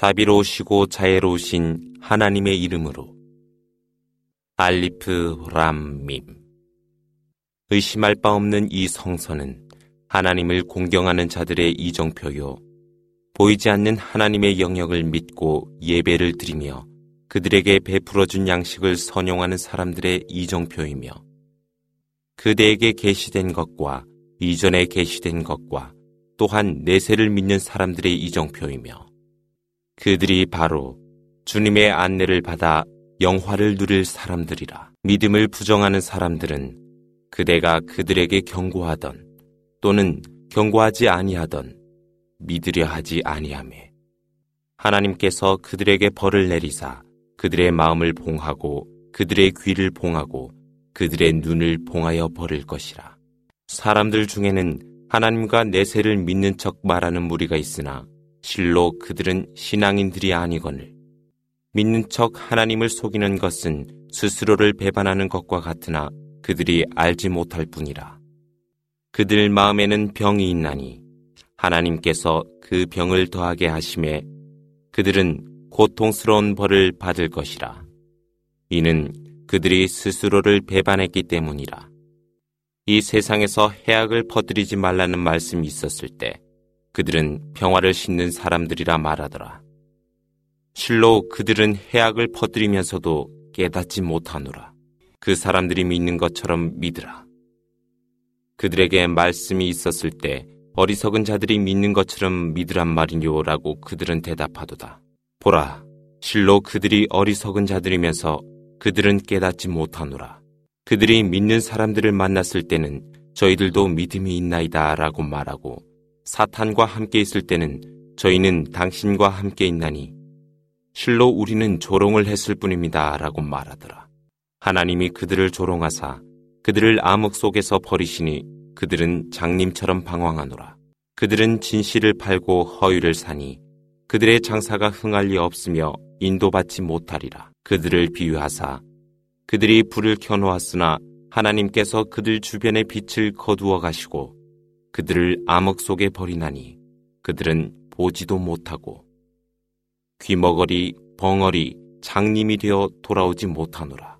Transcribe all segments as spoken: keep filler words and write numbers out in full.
자비로우시고 자애로우신 하나님의 이름으로. 알리프 람 밈. 의심할 바 없는 이 성서는 하나님을 공경하는 자들의 이정표요, 보이지 않는 하나님의 영역을 믿고 예배를 드리며 그들에게 베풀어준 양식을 선용하는 사람들의 이정표이며, 그대에게 계시된 것과 이전에 계시된 것과 또한 내세를 믿는 사람들의 이정표이며, 그들이 바로 주님의 안내를 받아 영화를 누릴 사람들이라. 믿음을 부정하는 사람들은 그대가 그들에게 경고하던 또는 경고하지 아니하던 믿으려 하지 아니하매, 하나님께서 그들에게 벌을 내리사 그들의 마음을 봉하고 그들의 귀를 봉하고 그들의 눈을 봉하여 버릴 것이라. 사람들 중에는 하나님과 내세를 믿는 척 말하는 무리가 있으나 실로 그들은 신앙인들이 아니거늘, 믿는 척 하나님을 속이는 것은 스스로를 배반하는 것과 같으나 그들이 알지 못할 뿐이라. 그들 마음에는 병이 있나니 하나님께서 그 병을 더하게 하심에 그들은 고통스러운 벌을 받을 것이라. 이는 그들이 스스로를 배반했기 때문이라. 이 세상에서 해악을 퍼뜨리지 말라는 말씀이 있었을 때 그들은 평화를 싣는 사람들이라 말하더라. 실로 그들은 해악을 퍼뜨리면서도 깨닫지 못하노라. 그 사람들이 믿는 것처럼 믿으라. 그들에게 말씀이 있었을 때 어리석은 자들이 믿는 것처럼 믿으란 말이뇨라고 그들은 대답하도다. 보라, 실로 그들이 어리석은 자들이면서 그들은 깨닫지 못하노라. 그들이 믿는 사람들을 만났을 때는 저희들도 믿음이 있나이다 라고 말하고, 사탄과 함께 있을 때는 저희는 당신과 함께 있나니 실로 우리는 조롱을 했을 뿐입니다 라고 말하더라. 하나님이 그들을 조롱하사 그들을 암흑 속에서 버리시니 그들은 장님처럼 방황하노라. 그들은 진실을 팔고 허위를 사니 그들의 장사가 흥할 리 없으며 인도받지 못하리라. 그들을 비유하사 그들이 불을 켜놓았으나 하나님께서 그들 주변의 빛을 거두어 가시고 그들을 암흑 속에 버리나니 그들은 보지도 못하고 귀머거리, 벙어리, 장님이 되어 돌아오지 못하노라.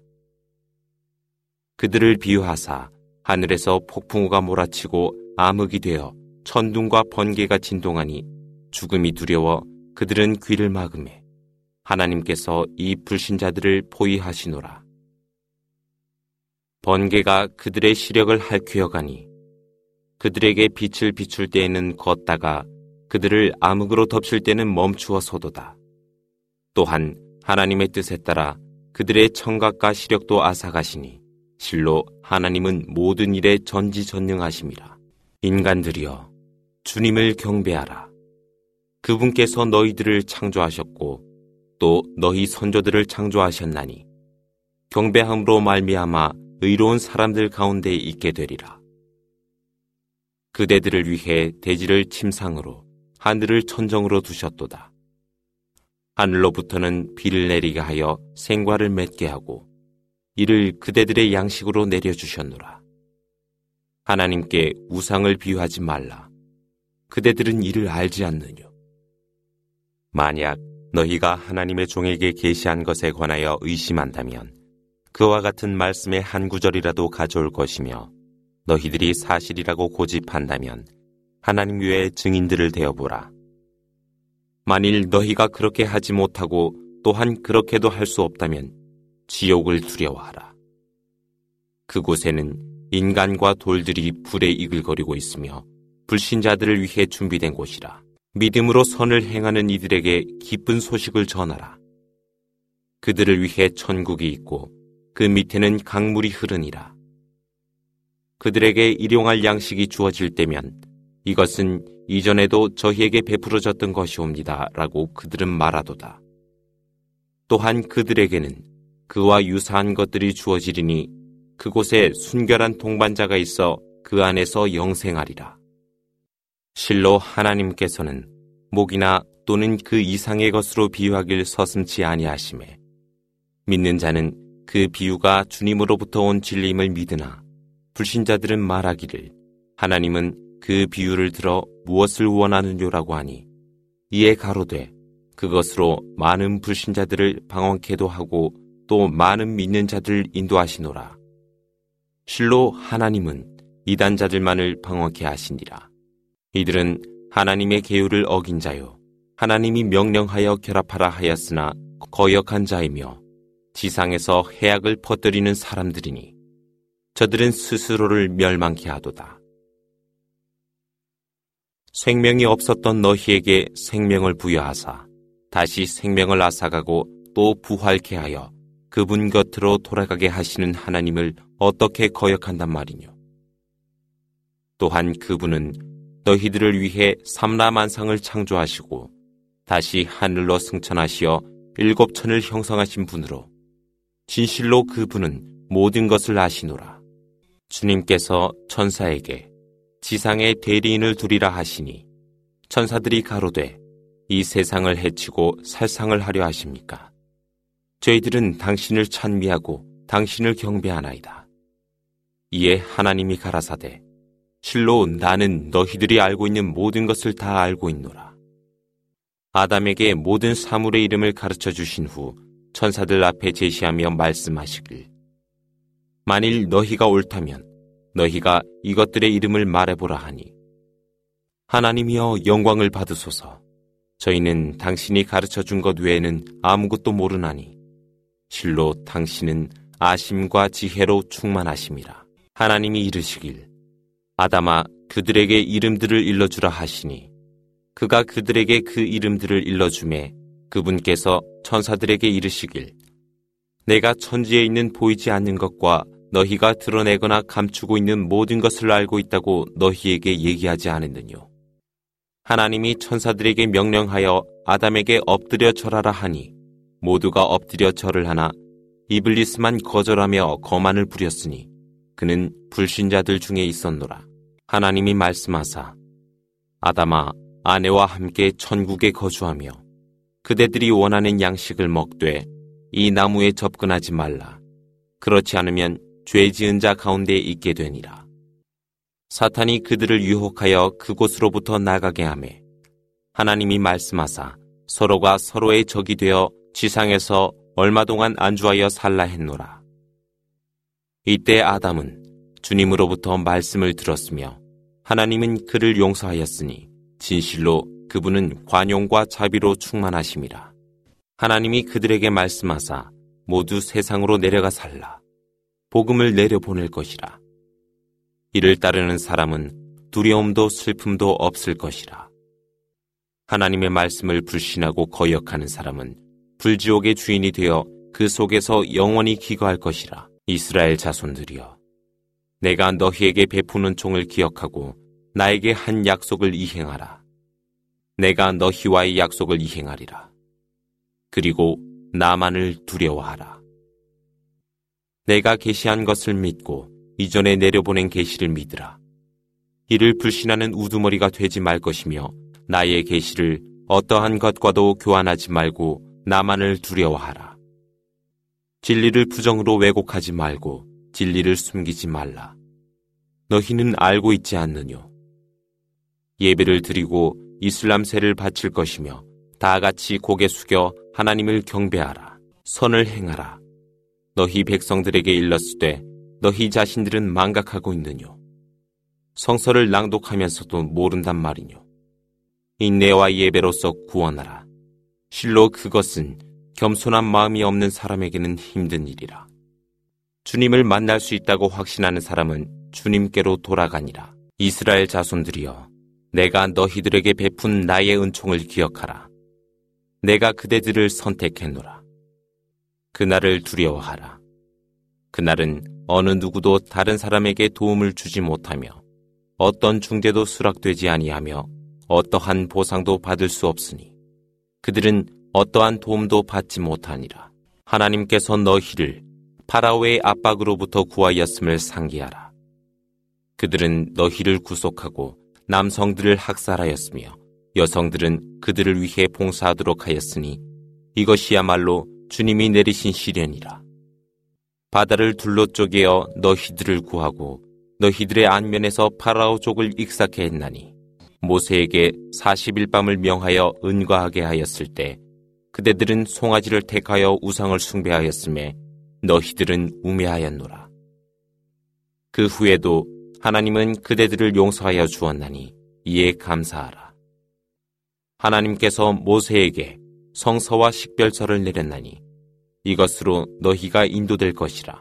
그들을 비유하사 하늘에서 폭풍우가 몰아치고 암흑이 되어 천둥과 번개가 진동하니 죽음이 두려워 그들은 귀를 막으매 하나님께서 이 불신자들을 포위하시노라. 번개가 그들의 시력을 핥히어가니 그들에게 빛을 비출 때에는 걷다가 그들을 암흑으로 덮칠 때는 멈추어서도다. 또한 하나님의 뜻에 따라 그들의 청각과 시력도 앗아가시니 실로 하나님은 모든 일에 전지전능하심이라. 인간들이여, 주님을 경배하라. 그분께서 너희들을 창조하셨고 또 너희 선조들을 창조하셨나니 경배함으로 말미암아 의로운 사람들 가운데 있게 되리라. 그대들을 위해 대지를 침상으로 하늘을 천정으로 두셨도다. 하늘로부터는 비를 내리게 하여 생과를 맺게 하고 이를 그대들의 양식으로 내려주셨노라. 하나님께 우상을 비유하지 말라. 그대들은 이를 알지 않느뇨. 만약 너희가 하나님의 종에게 계시한 것에 관하여 의심한다면 그와 같은 말씀의 한 구절이라도 가져올 것이며, 너희들이 사실이라고 고집한다면 하나님 외에 증인들을 대어보라. 만일 너희가 그렇게 하지 못하고 또한 그렇게도 할 수 없다면 지옥을 두려워하라. 그곳에는 인간과 돌들이 불에 이글거리고 있으며 불신자들을 위해 준비된 곳이라. 믿음으로 선을 행하는 이들에게 기쁜 소식을 전하라. 그들을 위해 천국이 있고 그 밑에는 강물이 흐르니라. 그들에게 일용할 양식이 주어질 때면 이것은 이전에도 저희에게 베풀어졌던 것이옵니다 라고 그들은 말하도다. 또한 그들에게는 그와 유사한 것들이 주어지리니 그곳에 순결한 동반자가 있어 그 안에서 영생하리라. 실로 하나님께서는 목이나 또는 그 이상의 것으로 비유하길 서슴지 아니하시매, 믿는 자는 그 비유가 주님으로부터 온 진리임을 믿으나 불신자들은 말하기를 하나님은 그 비유를 들어 무엇을 원하느냐라고 하니, 이에 가로되 그것으로 많은 불신자들을 방황케도 하고 또 많은 믿는 자들을 인도하시노라. 실로 하나님은 이단자들만을 방황케 하시니라. 이들은 하나님의 계율을 어긴 자요 하나님이 명령하여 결합하라 하였으나 거역한 자이며 지상에서 해악을 퍼뜨리는 사람들이니 저들은 스스로를 멸망케 하도다. 생명이 없었던 너희에게 생명을 부여하사 다시 생명을 앗아가고 또 부활케 하여 그분 곁으로 돌아가게 하시는 하나님을 어떻게 거역한단 말이뇨. 또한 그분은 너희들을 위해 삼라만상을 창조하시고 다시 하늘로 승천하시어 일곱 천을 형성하신 분으로 진실로 그분은 모든 것을 아시노라. 주님께서 천사에게 지상에 대리인을 두리라 하시니 천사들이 가로되 이 세상을 해치고 살상을 하려 하십니까? 저희들은 당신을 찬미하고 당신을 경배하나이다. 이에 하나님이 가라사대 실로 나는 너희들이 알고 있는 모든 것을 다 알고 있노라. 아담에게 모든 사물의 이름을 가르쳐 주신 후 천사들 앞에 제시하며 말씀하시길 만일 너희가 옳다면 너희가 이것들의 이름을 말해보라 하니 하나님이여 영광을 받으소서. 저희는 당신이 가르쳐 준 것 외에는 아무것도 모르나니 실로 당신은 아심과 지혜로 충만하심이라. 하나님이 이르시길 아담아 그들에게 이름들을 일러주라 하시니 그가 그들에게 그 이름들을 일러주매 그분께서 천사들에게 이르시길 내가 천지에 있는 보이지 않는 것과 너희가 드러내거나 감추고 있는 모든 것을 알고 있다고 너희에게 얘기하지 않았느뇨. 하나님이 천사들에게 명령하여 아담에게 엎드려 절하라 하니 모두가 엎드려 절을 하나 이블리스만 거절하며 거만을 부렸으니 그는 불신자들 중에 있었노라. 하나님이 말씀하사 아담아 아내와 함께 천국에 거주하며 그대들이 원하는 양식을 먹되 이 나무에 접근하지 말라. 그렇지 않으면 죄 지은 자 가운데 있게 되니라. 사탄이 그들을 유혹하여 그곳으로부터 나가게 하매 하나님이 말씀하사 서로가 서로의 적이 되어 지상에서 얼마 동안 안주하여 살라 했노라. 이때 아담은 주님으로부터 말씀을 들었으며 하나님은 그를 용서하였으니 진실로 그분은 관용과 자비로 충만하심이라. 하나님이 그들에게 말씀하사 모두 세상으로 내려가 살라. 복음을 내려보낼 것이라. 이를 따르는 사람은 두려움도 슬픔도 없을 것이라. 하나님의 말씀을 불신하고 거역하는 사람은 불지옥의 주인이 되어 그 속에서 영원히 기거할 것이라. 이스라엘 자손들이여, 내가 너희에게 베푸는 종을 기억하고 나에게 한 약속을 이행하라. 내가 너희와의 약속을 이행하리라. 그리고 나만을 두려워하라. 내가 계시한 것을 믿고 이전에 내려보낸 계시를 믿으라. 이를 불신하는 우두머리가 되지 말 것이며 나의 계시를 어떠한 것과도 교환하지 말고 나만을 두려워하라. 진리를 부정으로 왜곡하지 말고 진리를 숨기지 말라. 너희는 알고 있지 않느뇨. 예배를 드리고 이슬람세를 바칠 것이며 다 같이 고개 숙여 하나님을 경배하라. 선을 행하라. 너희 백성들에게 일렀으되 너희 자신들은 망각하고 있느뇨. 성서를 낭독하면서도 모른단 말이뇨. 인내와 예배로서 구원하라. 실로 그것은 겸손한 마음이 없는 사람에게는 힘든 일이라. 주님을 만날 수 있다고 확신하는 사람은 주님께로 돌아가니라. 이스라엘 자손들이여, 내가 너희들에게 베푼 나의 은총을 기억하라. 내가 그대들을 선택했노라. 그날을 두려워하라. 그날은 어느 누구도 다른 사람에게 도움을 주지 못하며 어떤 중대도 수락되지 아니하며 어떠한 보상도 받을 수 없으니 그들은 어떠한 도움도 받지 못하니라. 하나님께서 너희를 파라오의 압박으로부터 구하였음을 상기하라. 그들은 너희를 구속하고 남성들을 학살하였으며 여성들은 그들을 위해 봉사하도록 하였으니 이것이야말로 주님이 내리신 시련이라. 바다를 둘러 쪼개어 너희들을 구하고 너희들의 안면에서 파라오 족을 익사케 했나니 모세에게 사십 일 밤을 명하여 은과하게 하였을 때 그대들은 송아지를 택하여 우상을 숭배하였음에 너희들은 우매하였노라. 그 후에도 하나님은 그대들을 용서하여 주었나니 이에 감사하라. 하나님께서 모세에게 성서와 식별서를 내렸나니 이것으로 너희가 인도될 것이라.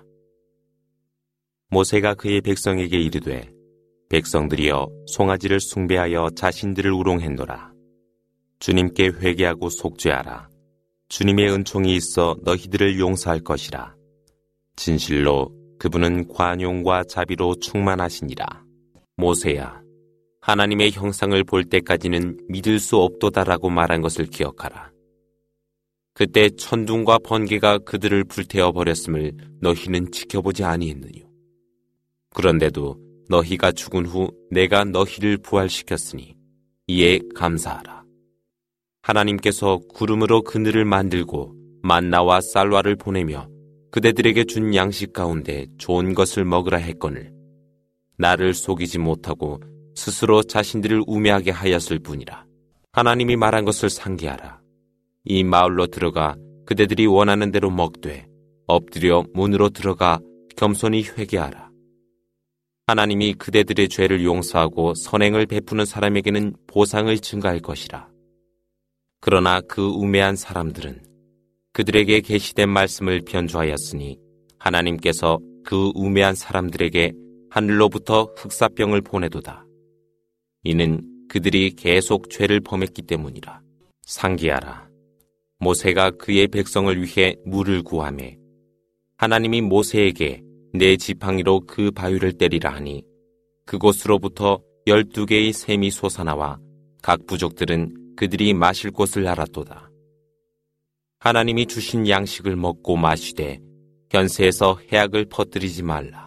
모세가 그의 백성에게 이르되 백성들이여 송아지를 숭배하여 자신들을 우롱했노라. 주님께 회개하고 속죄하라. 주님의 은총이 있어 너희들을 용서할 것이라. 진실로 그분은 관용과 자비로 충만하시니라. 모세야, 하나님의 형상을 볼 때까지는 믿을 수 없도다라고 말한 것을 기억하라. 그때 천둥과 번개가 그들을 불태워 버렸음을 너희는 지켜보지 아니했느뇨. 그런데도 너희가 죽은 후 내가 너희를 부활시켰으니 이에 감사하라. 하나님께서 구름으로 그늘을 만들고 만나와 쌀과를 보내며 그대들에게 준 양식 가운데 좋은 것을 먹으라 했거늘 나를 속이지 못하고 스스로 자신들을 우매하게 하였을 뿐이라. 하나님이 말한 것을 상기하라. 이 마을로 들어가 그대들이 원하는 대로 먹되 엎드려 문으로 들어가 겸손히 회개하라. 하나님이 그대들의 죄를 용서하고 선행을 베푸는 사람에게는 보상을 증가할 것이라. 그러나 그 우매한 사람들은 그들에게 계시된 말씀을 변조하였으니 하나님께서 그 우매한 사람들에게 하늘로부터 흑사병을 보내도다. 이는 그들이 계속 죄를 범했기 때문이라. 상기하라. 모세가 그의 백성을 위해 물을 구하매 하나님이 모세에게 내 지팡이로 그 바위를 때리라 하니 그곳으로부터 열두 개의 샘이 솟아나와 각 부족들은 그들이 마실 곳을 알았도다. 하나님이 주신 양식을 먹고 마시되 현세에서 해악을 퍼뜨리지 말라.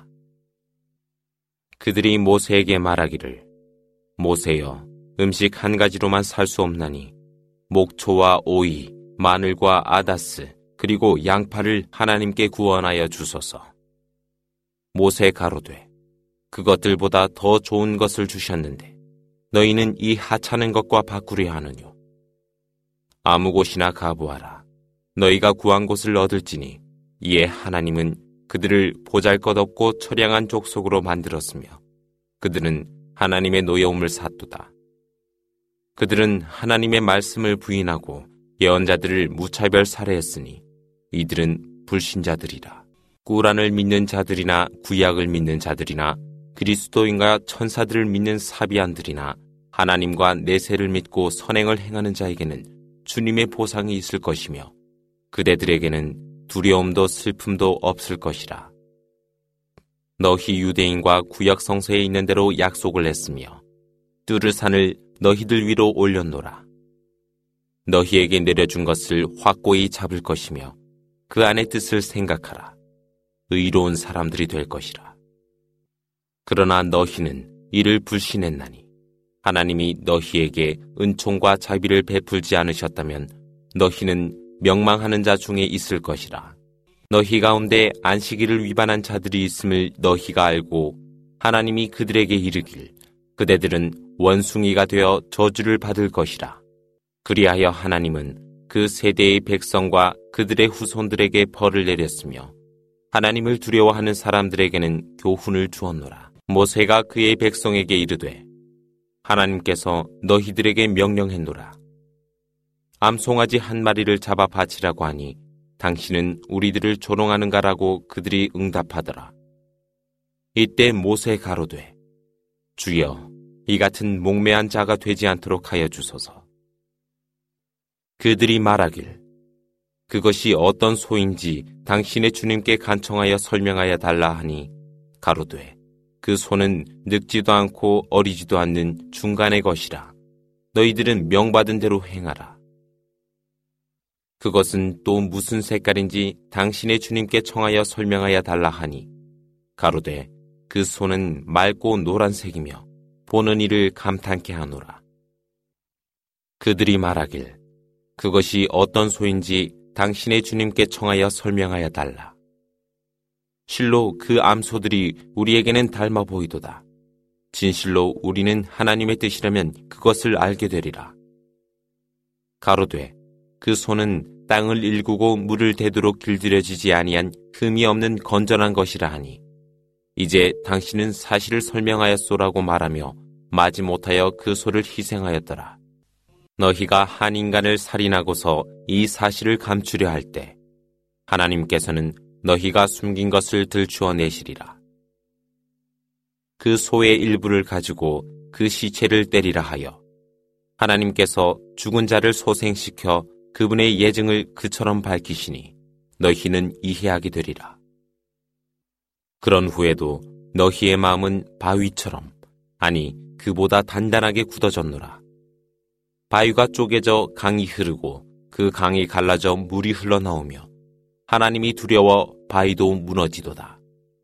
그들이 모세에게 말하기를 모세여, 음식 한 가지로만 살 수 없나니 목초와 오이, 마늘과 아다스 그리고 양파를 하나님께 구원하여 주소서. 모세 가로되 그것들보다 더 좋은 것을 주셨는데 너희는 이 하찮은 것과 바꾸려 하느뇨. 아무 곳이나 가보아라. 너희가 구한 곳을 얻을지니 이에 하나님은 그들을 보잘것없고 처량한 족속으로 만들었으며 그들은 하나님의 노여움을 샀도다. 그들은 하나님의 말씀을 부인하고 예언자들을 무차별 살해했으니 이들은 불신자들이라. 꾸란을 믿는 자들이나 구약을 믿는 자들이나 그리스도인과 천사들을 믿는 사비안들이나 하나님과 내세를 믿고 선행을 행하는 자에게는 주님의 보상이 있을 것이며 그대들에게는 두려움도 슬픔도 없을 것이라. 너희 유대인과 구약 성서에 있는 대로 약속을 했으며 뚜르산을 너희들 위로 올렸노라. 너희에게 내려준 것을 확고히 잡을 것이며 그 안의 뜻을 생각하라. 의로운 사람들이 될 것이라. 그러나 너희는 이를 불신했나니 하나님이 너희에게 은총과 자비를 베풀지 않으셨다면 너희는 명망하는 자 중에 있을 것이라. 너희 가운데 안식일을 위반한 자들이 있음을 너희가 알고 하나님이 그들에게 이르길 그대들은 원숭이가 되어 저주를 받을 것이라. 그리하여 하나님은 그 세대의 백성과 그들의 후손들에게 벌을 내렸으며 하나님을 두려워하는 사람들에게는 교훈을 주었노라. 모세가 그의 백성에게 이르되 하나님께서 너희들에게 명령했노라. 암송아지 한 마리를 잡아 바치라고 하니 당신은 우리들을 조롱하는가라고 그들이 응답하더라. 이때 모세 가로되 주여 이 같은 목매한 자가 되지 않도록 하여 주소서. 그들이 말하길 그것이 어떤 소인지 당신의 주님께 간청하여 설명하여 달라 하니 가로되 그 소는 늙지도 않고 어리지도 않는 중간의 것이라. 너희들은 명받은 대로 행하라. 그것은 또 무슨 색깔인지 당신의 주님께 청하여 설명하여 달라 하니 가로되 그 소는 맑고 노란색이며 보는 이를 감탄케 하노라. 그들이 말하길 그것이 어떤 소인지 당신의 주님께 청하여 설명하여 달라. 실로 그 암소들이 우리에게는 닮아 보이도다. 진실로 우리는 하나님의 뜻이라면 그것을 알게 되리라. 가로되 그 소는 땅을 일구고 물을 대도록 길들여지지 아니한 흠이 없는 건전한 것이라 하니 이제 당신은 사실을 설명하였소라고 말하며 마지못하여 그 소를 희생하였더라. 너희가 한 인간을 살인하고서 이 사실을 감추려 할 때 하나님께서는 너희가 숨긴 것을 들추어 내시리라. 그 소의 일부를 가지고 그 시체를 때리라 하여 하나님께서 죽은 자를 소생시켜 그분의 예증을 그처럼 밝히시니 너희는 이해하게 되리라. 그런 후에도 너희의 마음은 바위처럼 아니 그보다 단단하게 굳어졌노라. 바위가 쪼개져 강이 흐르고 그 강이 갈라져 물이 흘러나오며 하나님이 두려워 바위도 무너지도다.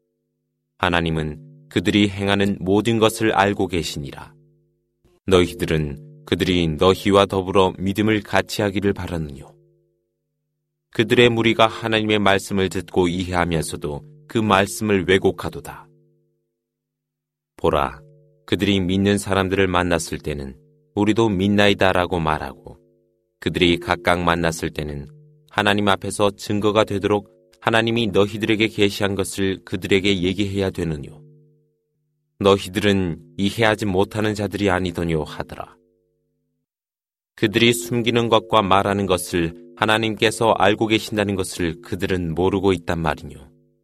하나님은 그들이 행하는 모든 것을 알고 계시니라. 너희들은 그들이 너희와 더불어 믿음을 같이 하기를 바라느뇨. 그들의 무리가 하나님의 말씀을 듣고 이해하면서도 그 말씀을 왜곡하도다. 보라, 그들이 믿는 사람들을 만났을 때는 우리도 믿나이다라고 말하고 그들이 각각 만났을 때는 하나님 앞에서 증거가 되도록 하나님이 너희들에게 계시한 것을 그들에게 얘기해야 되느뇨. 너희들은 이해하지 못하는 자들이 아니더뇨 하더라. 그들이 숨기는 것과 말하는 것을 하나님께서 알고 계신다는 것을 그들은 모르고 있단 말이뇨.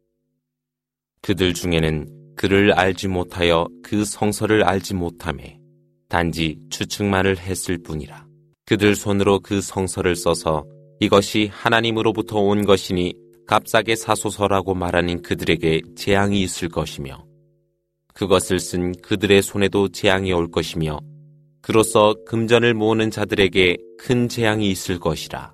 그들 중에는 그를 알지 못하여 그 성서를 알지 못하매 단지 추측만을 했을 뿐이라. 그들 손으로 그 성서를 써서 이것이 하나님으로부터 온 것이니 값싸게 사소서라고 말하는 그들에게 재앙이 있을 것이며 그것을 쓴 그들의 손에도 재앙이 올 것이며 그로써 금전을 모으는 자들에게 큰 재앙이 있을 것이라.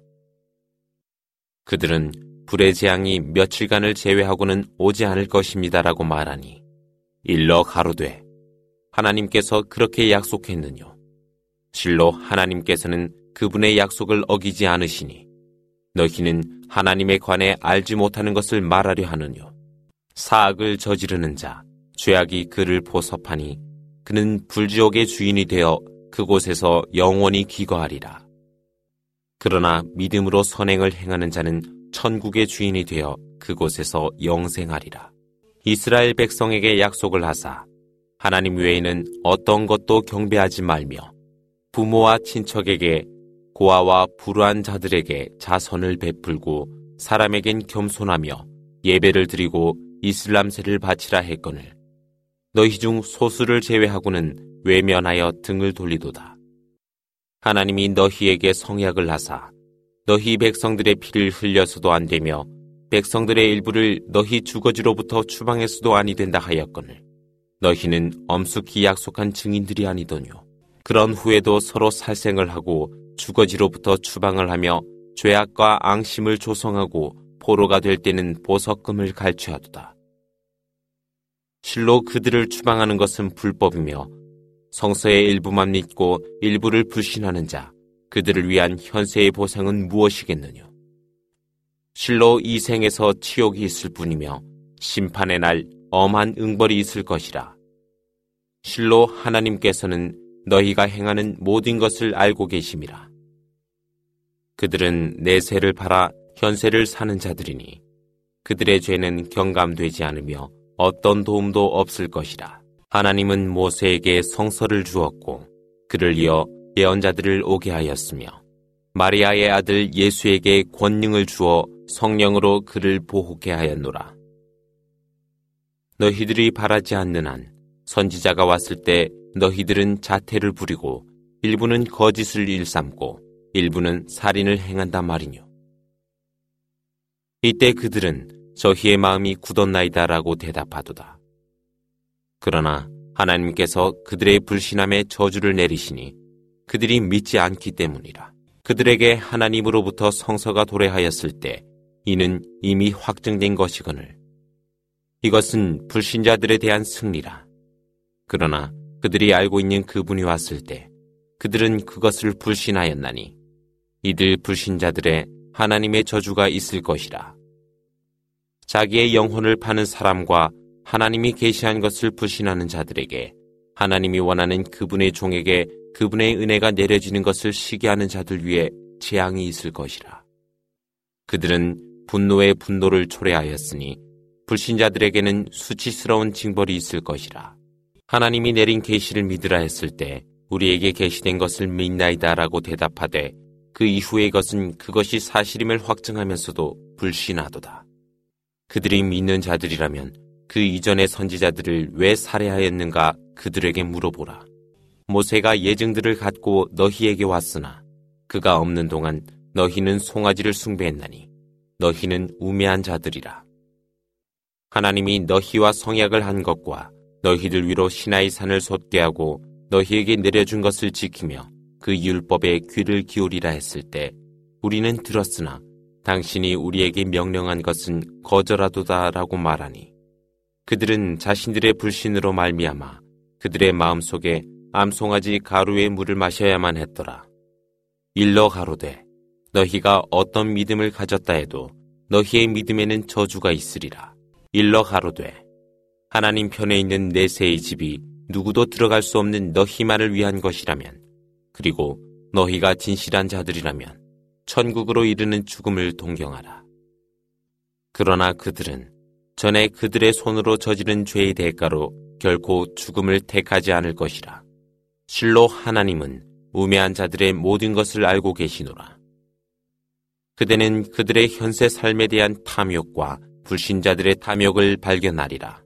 그들은 불의 재앙이 며칠간을 제외하고는 오지 않을 것입니다라고 말하니 일러 가로되 하나님께서 그렇게 약속했느뇨. 실로 하나님께서는 그분의 약속을 어기지 않으시니 너희는 하나님에 관해 알지 못하는 것을 말하려 하느뇨. 사악을 저지르는 자, 죄악이 그를 포섭하니 그는 불지옥의 주인이 되어 그곳에서 영원히 기거하리라. 그러나 믿음으로 선행을 행하는 자는 천국의 주인이 되어 그곳에서 영생하리라. 이스라엘 백성에게 약속을 하사 하나님 외에는 어떤 것도 경배하지 말며 부모와 친척에게 고아와 불우한 자들에게 자선을 베풀고 사람에겐 겸손하며 예배를 드리고 이슬람세를 바치라 했거늘 너희 중 소수를 제외하고는 외면하여 등을 돌리도다. 하나님이 너희에게 성약을 하사 너희 백성들의 피를 흘려서도 안 되며 백성들의 일부를 너희 주거지로부터 추방해서도 아니 된다 하였거늘 너희는 엄숙히 약속한 증인들이 아니더뇨. 그런 후에도 서로 살생을 하고 주거지로부터 추방을 하며 죄악과 앙심을 조성하고 포로가 될 때는 보석금을 갈취하도다. 실로 그들을 추방하는 것은 불법이며 성서의 일부만 믿고 일부를 불신하는 자 그들을 위한 현세의 보상은 무엇이겠느냐. 실로 이 생에서 치욕이 있을 뿐이며 심판의 날 엄한 응벌이 있을 것이라. 실로 하나님께서는 너희가 행하는 모든 것을 알고 계심이라. 그들은 내세를 팔아 현세를 사는 자들이니 그들의 죄는 경감되지 않으며 어떤 도움도 없을 것이라. 하나님은 모세에게 성서를 주었고 그를 이어 예언자들을 오게 하였으며 마리아의 아들 예수에게 권능을 주어 성령으로 그를 보호케 하였노라. 너희들이 바라지 않는 한 선지자가 왔을 때 너희들은 자태를 부리고 일부는 거짓을 일삼고 일부는 살인을 행한단 말이뇨. 이때 그들은 저희의 마음이 굳었나이다라고 대답하도다. 그러나 하나님께서 그들의 불신함에 저주를 내리시니 그들이 믿지 않기 때문이라. 그들에게 하나님으로부터 성서가 도래하였을 때 이는 이미 확정된 것이거늘 이것은 불신자들에 대한 승리라. 그러나 그들이 알고 있는 그분이 왔을 때 그들은 그것을 불신하였나니 이들 불신자들의 하나님의 저주가 있을 것이라. 자기의 영혼을 파는 사람과 하나님이 계시한 것을 불신하는 자들에게 하나님이 원하는 그분의 종에게 그분의 은혜가 내려지는 것을 시기하는 자들 위에 재앙이 있을 것이라. 그들은 분노에 분노를 초래하였으니 불신자들에게는 수치스러운 징벌이 있을 것이라. 하나님이 내린 계시를 믿으라 했을 때 우리에게 계시된 것을 믿나이다라고 대답하되 그 이후의 것은 그것이 사실임을 확증하면서도 불신하도다. 그들이 믿는 자들이라면 그 이전의 선지자들을 왜 살해하였는가 그들에게 물어보라. 모세가 예증들을 갖고 너희에게 왔으나 그가 없는 동안 너희는 송아지를 숭배했나니 너희는 우매한 자들이라. 하나님이 너희와 성약을 한 것과 너희들 위로 시나이 산을 솟게 하고 너희에게 내려준 것을 지키며 그 율법에 귀를 기울이라 했을 때 우리는 들었으나 당신이 우리에게 명령한 것은 거절하도다라고 말하니 그들은 자신들의 불신으로 말미암아 그들의 마음속에 암송아지 가루의 물을 마셔야만 했더라. 일러 가로되 너희가 어떤 믿음을 가졌다 해도 너희의 믿음에는 저주가 있으리라. 일러 가로되 하나님 편에 있는 내세의 집이 누구도 들어갈 수 없는 너희만을 위한 것이라면 그리고 너희가 진실한 자들이라면 천국으로 이르는 죽음을 동경하라. 그러나 그들은 전에 그들의 손으로 저지른 죄의 대가로 결코 죽음을 택하지 않을 것이라. 실로 하나님은 우매한 자들의 모든 것을 알고 계시노라. 그대는 그들의 현세 삶에 대한 탐욕과 불신자들의 탐욕을 발견하리라.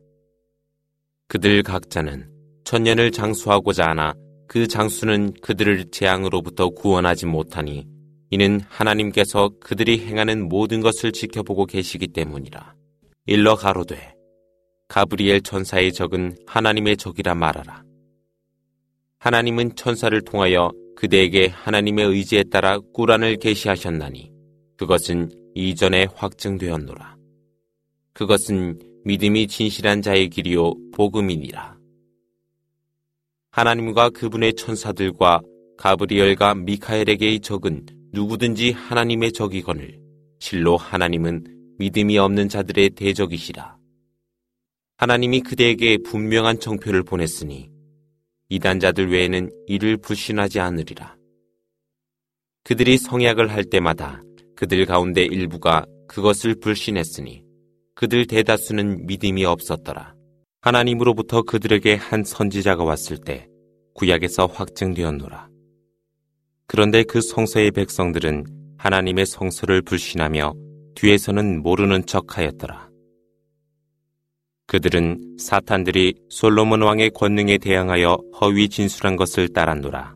그들 각자는 천년을 장수하고자 하나 그 장수는 그들을 재앙으로부터 구원하지 못하니 이는 하나님께서 그들이 행하는 모든 것을 지켜보고 계시기 때문이라. 일러 가로되 가브리엘 천사의 적은 하나님의 적이라 말하라. 하나님은 천사를 통하여 그대에게 하나님의 의지에 따라 꾸란을 계시하셨나니 그것은 이전에 확증되었노라. 그것은 믿음이 진실한 자의 길이요 복음이니라. 하나님과 그분의 천사들과 가브리엘과 미카엘에게의 적은 누구든지 하나님의 적이거늘 실로 하나님은 믿음이 없는 자들의 대적이시라. 하나님이 그대에게 분명한 정표를 보냈으니 이단자들 외에는 이를 불신하지 않으리라. 그들이 성약을 할 때마다 그들 가운데 일부가 그것을 불신했으니 그들 대다수는 믿음이 없었더라. 하나님으로부터 그들에게 한 선지자가 왔을 때 구약에서 확증되었노라. 그런데 그 성서의 백성들은 하나님의 성서를 불신하며 뒤에서는 모르는 척하였더라. 그들은 사탄들이 솔로몬 왕의 권능에 대항하여 허위 진술한 것을 따랐노라.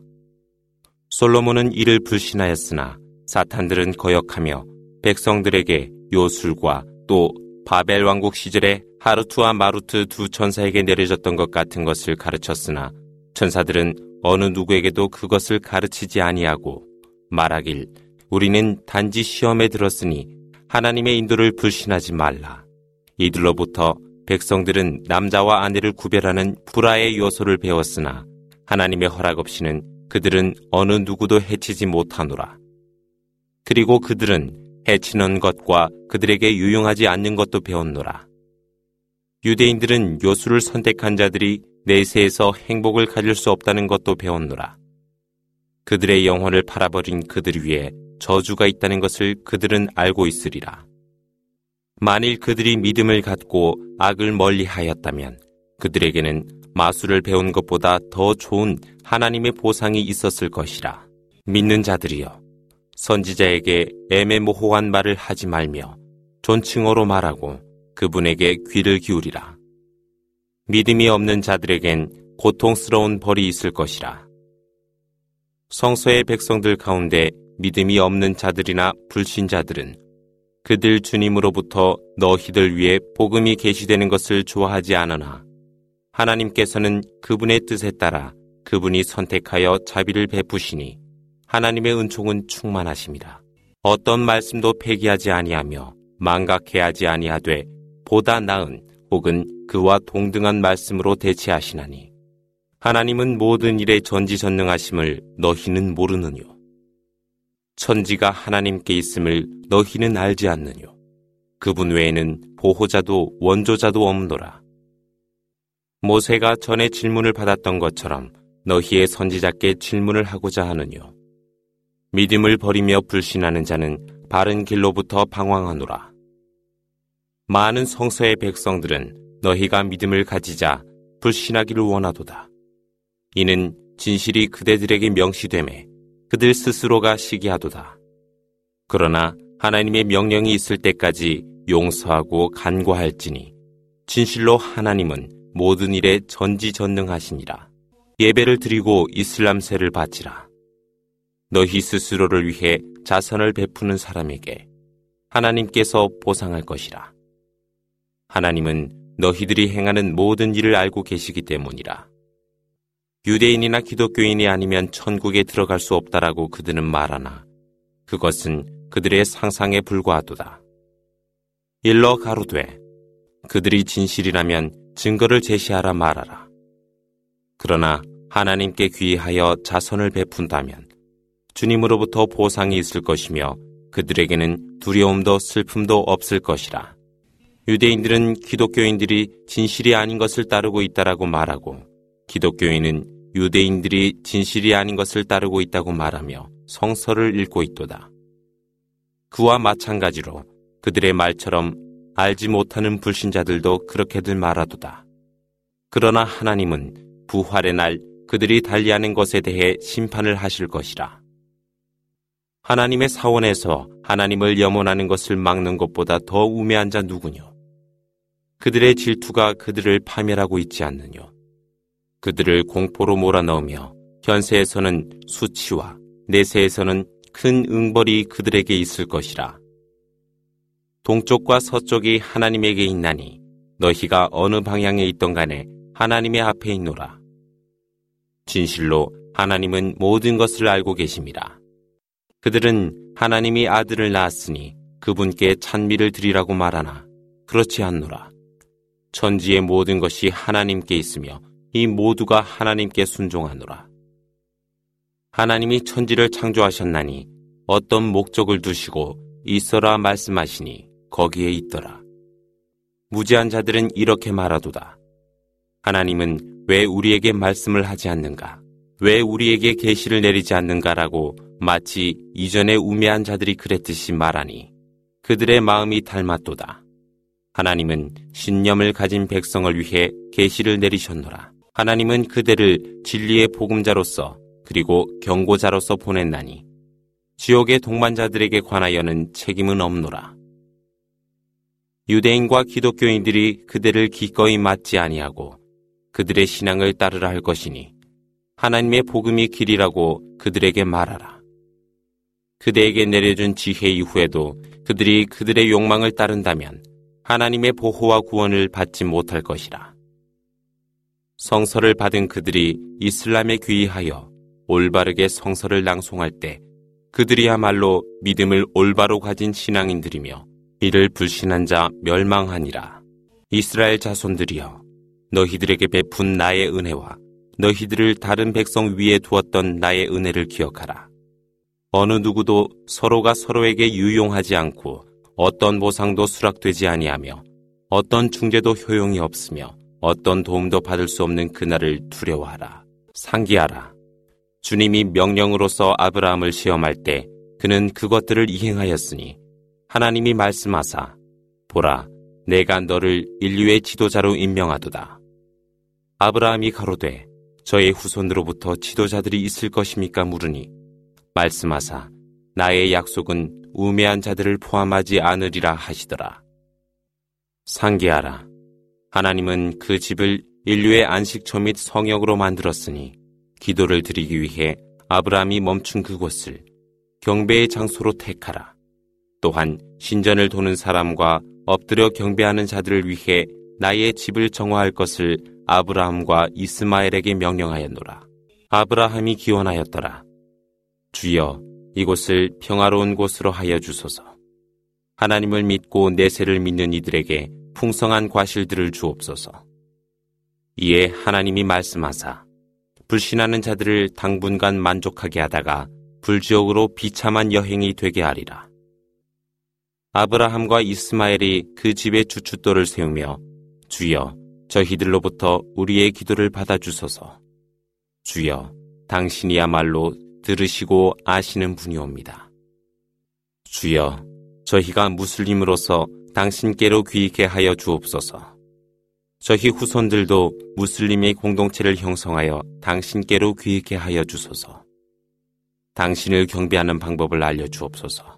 솔로몬은 이를 불신하였으나 사탄들은 거역하며 백성들에게 요술과 또 바벨 왕국 시절에 하루트와 마루트 두 천사에게 내려졌던 것 같은 것을 가르쳤으나 천사들은 어느 누구에게도 그것을 가르치지 아니하고 말하길 우리는 단지 시험에 들었으니 하나님의 인도를 불신하지 말라. 이들로부터 백성들은 남자와 아내를 구별하는 불화의 요소를 배웠으나 하나님의 허락 없이는 그들은 어느 누구도 해치지 못하노라. 그리고 그들은 해치는 것과 그들에게 유용하지 않는 것도 배웠노라. 유대인들은 요술을 선택한 자들이 내세에서 행복을 가질 수 없다는 것도 배웠노라. 그들의 영혼을 팔아버린 그들 위에 저주가 있다는 것을 그들은 알고 있으리라. 만일 그들이 믿음을 갖고 악을 멀리하였다면 그들에게는 마술을 배운 것보다 더 좋은 하나님의 보상이 있었을 것이라. 믿는 자들이여, 선지자에게 애매모호한 말을 하지 말며 존칭어로 말하고 그분에게 귀를 기울이라. 믿음이 없는 자들에겐 고통스러운 벌이 있을 것이라. 성서의 백성들 가운데 믿음이 없는 자들이나 불신자들은 그들 주님으로부터 너희들 위해 복음이 계시되는 것을 좋아하지 않으나 하나님께서는 그분의 뜻에 따라 그분이 선택하여 자비를 베푸시니 하나님의 은총은 충만하심이라. 어떤 말씀도 폐기하지 아니하며 망각해하지 아니하되 보다 나은 혹은 그와 동등한 말씀으로 대체하시나니 하나님은 모든 일에 전지전능하심을 너희는 모르느뇨. 천지가 하나님께 있음을 너희는 알지 않느뇨. 그분 외에는 보호자도 원조자도 없노라. 모세가 전에 질문을 받았던 것처럼 너희의 선지자께 질문을 하고자 하느뇨. 믿음을 버리며 불신하는 자는 바른 길로부터 방황하노라. 많은 성서의 백성들은 너희가 믿음을 가지자 불신하기를 원하도다. 이는 진실이 그대들에게 명시되매 그들 스스로가 시기하도다. 그러나 하나님의 명령이 있을 때까지 용서하고 간구할지니 진실로 하나님은 모든 일에 전지전능하시니라. 예배를 드리고 이슬람세를 바치라. 너희 스스로를 위해 자선을 베푸는 사람에게 하나님께서 보상할 것이라. 하나님은 너희들이 행하는 모든 일을 알고 계시기 때문이라. 유대인이나 기독교인이 아니면 천국에 들어갈 수 없다라고 그들은 말하나 그것은 그들의 상상에 불과하도다. 일러 가로되 그들이 진실이라면 증거를 제시하라 말하라. 그러나 하나님께 귀의하여 자선을 베푼다면 주님으로부터 보상이 있을 것이며 그들에게는 두려움도 슬픔도 없을 것이라. 유대인들은 기독교인들이 진실이 아닌 것을 따르고 있다라고 말하고 기독교인은 유대인들이 진실이 아닌 것을 따르고 있다고 말하며 성서를 읽고 있도다. 그와 마찬가지로 그들의 말처럼 알지 못하는 불신자들도 그렇게들 말하도다. 그러나 하나님은 부활의 날 그들이 달리하는 것에 대해 심판을 하실 것이라. 하나님의 사원에서 하나님을 염원하는 것을 막는 것보다 더 우매한 자 누구뇨? 그들의 질투가 그들을 파멸하고 있지 않느뇨? 그들을 공포로 몰아넣으며 현세에서는 수치와 내세에서는 큰 응벌이 그들에게 있을 것이라. 동쪽과 서쪽이 하나님에게 있나니 너희가 어느 방향에 있던 간에 하나님의 앞에 있노라. 진실로 하나님은 모든 것을 알고 계심이라. 그들은 하나님이 아들을 낳았으니 그분께 찬미를 드리라고 말하나 그렇지 않노라. 천지의 모든 것이 하나님께 있으며 이 모두가 하나님께 순종하노라. 하나님이 천지를 창조하셨나니 어떤 목적을 두시고 있어라 말씀하시니 거기에 있더라. 무지한 자들은 이렇게 말하도다. 하나님은 왜 우리에게 말씀을 하지 않는가? 왜 우리에게 계시를 내리지 않는가라고 마치 이전에 우매한 자들이 그랬듯이 말하니 그들의 마음이 닮았도다. 하나님은 신념을 가진 백성을 위해 계시를 내리셨노라. 하나님은 그대를 진리의 복음자로서 그리고 경고자로서 보냈나니 지옥의 동반자들에게 관하여는 책임은 없노라. 유대인과 기독교인들이 그들을 기꺼이 맞지 아니하고 그들의 신앙을 따르라 할 것이니 하나님의 복음이 길이라고 그들에게 말하라. 그대에게 내려준 지혜 이후에도 그들이 그들의 욕망을 따른다면 하나님의 보호와 구원을 받지 못할 것이라. 성서를 받은 그들이 이슬람에 귀의하여 올바르게 성서를 낭송할 때 그들이야말로 믿음을 올바로 가진 신앙인들이며 이를 불신한 자 멸망하니라. 이스라엘 자손들이여 너희들에게 베푼 나의 은혜와 너희들을 다른 백성 위에 두었던 나의 은혜를 기억하라. 어느 누구도 서로가 서로에게 유용하지 않고 어떤 보상도 수락되지 아니하며 어떤 중재도 효용이 없으며 어떤 도움도 받을 수 없는 그날을 두려워하라. 상기하라. 주님이 명령으로서 아브라함을 시험할 때 그는 그것들을 이행하였으니 하나님이 말씀하사 보라 내가 너를 인류의 지도자로 임명하도다. 아브라함이 가로되 저의 후손으로부터 지도자들이 있을 것입니까 물으니 말씀하사 나의 약속은 우매한 자들을 포함하지 않으리라 하시더라. 상기하라. 하나님은 그 집을 인류의 안식처 및 성역으로 만들었으니 기도를 드리기 위해 아브라함이 멈춘 그곳을 경배의 장소로 택하라. 또한 신전을 도는 사람과 엎드려 경배하는 자들을 위해 나의 집을 정화할 것을 아브라함과 이스마엘에게 명령하였노라. 아브라함이 기원하였더라. 주여 이곳을 평화로운 곳으로 하여 주소서. 하나님을 믿고 내세를 믿는 이들에게 풍성한 과실들을 주옵소서. 이에 하나님이 말씀하사 불신하는 자들을 당분간 만족하게 하다가 불지옥으로 비참한 여행이 되게 하리라. 아브라함과 이스마엘이 그 집에 주춧돌을 세우며 주여 저희들로부터 우리의 기도를 받아주소서. 주여 당신이야말로 들으시고 아시는 분이옵니다. 주여, 저희가 무슬림으로서 당신께로 귀의케 하여 주옵소서. 저희 후손들도 무슬림의 공동체를 형성하여 당신께로 귀의케 하여 주소서. 당신을 경배하는 방법을 알려주옵소서.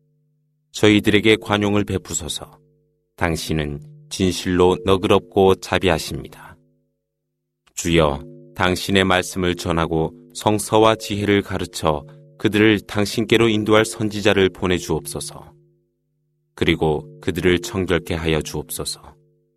저희들에게 관용을 베푸소서. 당신은 진실로 너그럽고 자비하십니다. 주여, 당신의 말씀을 전하고 성서와 지혜를 가르쳐 그들을 당신께로 인도할 선지자를 보내주옵소서. 그리고 그들을 청결케 하여 주옵소서.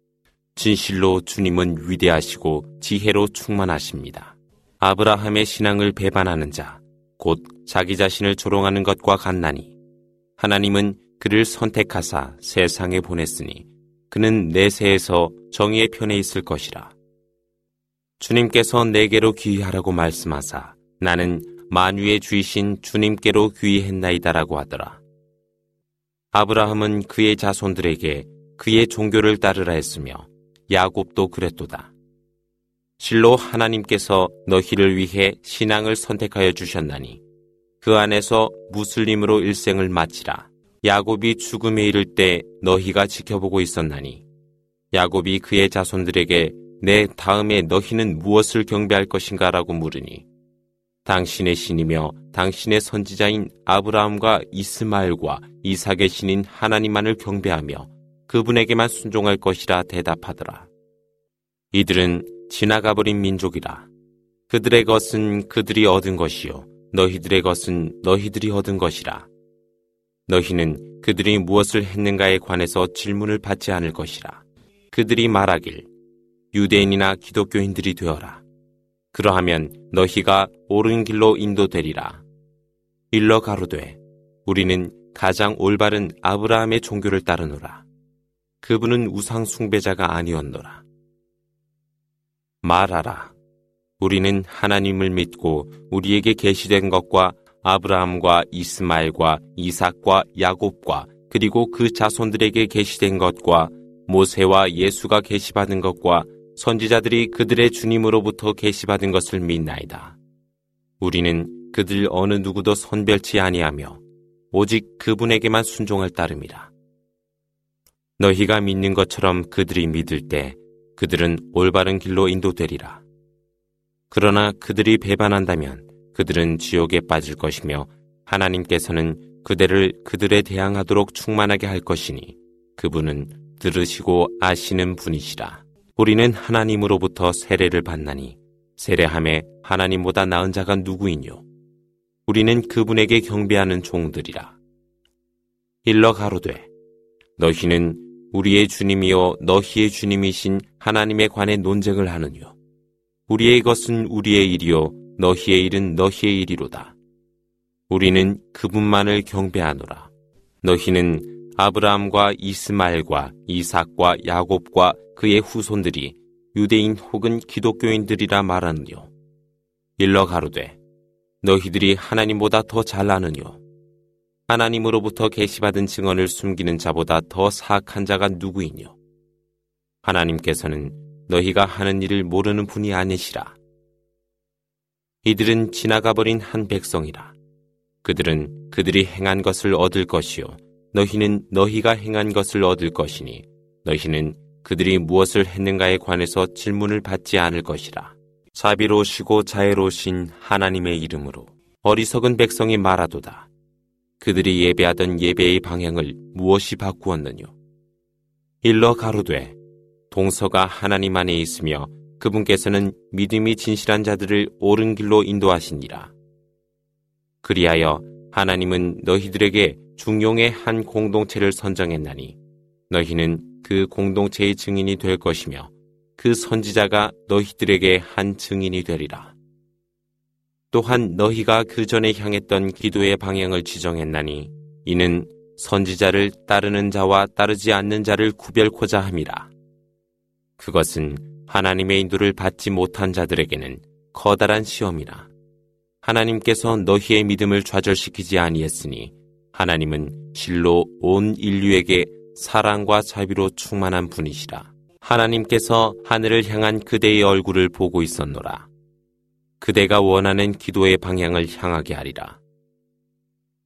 진실로 주님은 위대하시고 지혜로 충만하십니다. 아브라함의 신앙을 배반하는 자, 곧 자기 자신을 조롱하는 것과 같나니 하나님은 그를 선택하사 세상에 보냈으니 그는 내세에서 정의의 편에 있을 것이라. 주님께서 내게로 귀의하라고 말씀하사 나는 만유의 주이신 주님께로 귀의했나이다라고 하더라. 아브라함은 그의 자손들에게 그의 종교를 따르라 했으며 야곱도 그랬도다. 실로 하나님께서 너희를 위해 신앙을 선택하여 주셨나니 그 안에서 무슬림으로 일생을 마치라. 야곱이 죽음에 이를 때 너희가 지켜보고 있었나니 야곱이 그의 자손들에게 내 다음에 너희는 무엇을 경배할 것인가 라고 물으니 당신의 신이며 당신의 선지자인 아브라함과 이스마엘과 이삭의 신인 하나님만을 경배하며 그분에게만 순종할 것이라 대답하더라. 이들은 지나가버린 민족이라. 그들의 것은 그들이 얻은 것이요 너희들의 것은 너희들이 얻은 것이라. 너희는 그들이 무엇을 했는가에 관해서 질문을 받지 않을 것이라. 그들이 말하길 유대인이나 기독교인들이 되어라. 그러하면 너희가 옳은 길로 인도되리라. 일러 가로되 우리는 가장 올바른 아브라함의 종교를 따르노라. 그분은 우상 숭배자가 아니었노라. 말하라. 우리는 하나님을 믿고 우리에게 계시된 것과 아브라함과 이스마엘과 이삭과 야곱과 그리고 그 자손들에게 계시된 것과 모세와 예수가 계시받은 것과 선지자들이 그들의 주님으로부터 계시받은 것을 믿나이다. 우리는 그들 어느 누구도 선별치 아니하며 오직 그분에게만 순종할 따름이라. 너희가 믿는 것처럼 그들이 믿을 때 그들은 올바른 길로 인도되리라. 그러나 그들이 배반한다면 그들은 지옥에 빠질 것이며 하나님께서는 그들을 그들에 대항하도록 충만하게 할 것이니 그분은 들으시고 아시는 분이시라. 우리는 하나님으로부터 세례를 받나니 세례함에 하나님보다 나은 자가 누구이뇨? 우리는 그분에게 경배하는 종들이라. 일러 가로되 너희는 우리의 주님이요 너희의 주님이신 하나님에 관해 논쟁을 하느뇨? 우리의 것은 우리의 일이요 너희의 일은 너희의 일이로다. 우리는 그분만을 경배하노라. 너희는 아브라함과 이스마엘과 이삭과 야곱과 그의 후손들이 유대인 혹은 기독교인들이라 말하느뇨? 일러 가로되 너희들이 하나님보다 더 잘나느뇨? 하나님으로부터 계시받은 증언을 숨기는 자보다 더 사악한 자가 누구이뇨? 하나님께서는 너희가 하는 일을 모르는 분이 아니시라. 이들은 지나가버린 한 백성이라. 그들은 그들이 행한 것을 얻을 것이요 너희는 너희가 행한 것을 얻을 것이니 너희는 그들이 무엇을 했는가에 관해서 질문을 받지 않을 것이라. 자비로우시고 자애로우신 하나님의 이름으로 어리석은 백성이 말하도다. 그들이 예배하던 예배의 방향을 무엇이 바꾸었느뇨? 일러 가로되 동서가 하나님 안에 있으며 그분께서는 믿음이 진실한 자들을 옳은 길로 인도하시니라. 그리하여 하나님은 너희들에게 중용의 한 공동체를 선정했나니 너희는 그 공동체의 증인이 될 것이며 그 선지자가 너희들에게 한 증인이 되리라. 또한 너희가 그 전에 향했던 기도의 방향을 지정했나니 이는 선지자를 따르는 자와 따르지 않는 자를 구별코자 함이라. 그것은 하나님의 인도를 받지 못한 자들에게는 커다란 시험이라. 하나님께서 너희의 믿음을 좌절시키지 아니했으니 하나님은 실로 온 인류에게 사랑과 자비로 충만한 분이시라. 하나님께서 하늘을 향한 그대의 얼굴을 보고 있었노라. 그대가 원하는 기도의 방향을 향하게 하리라.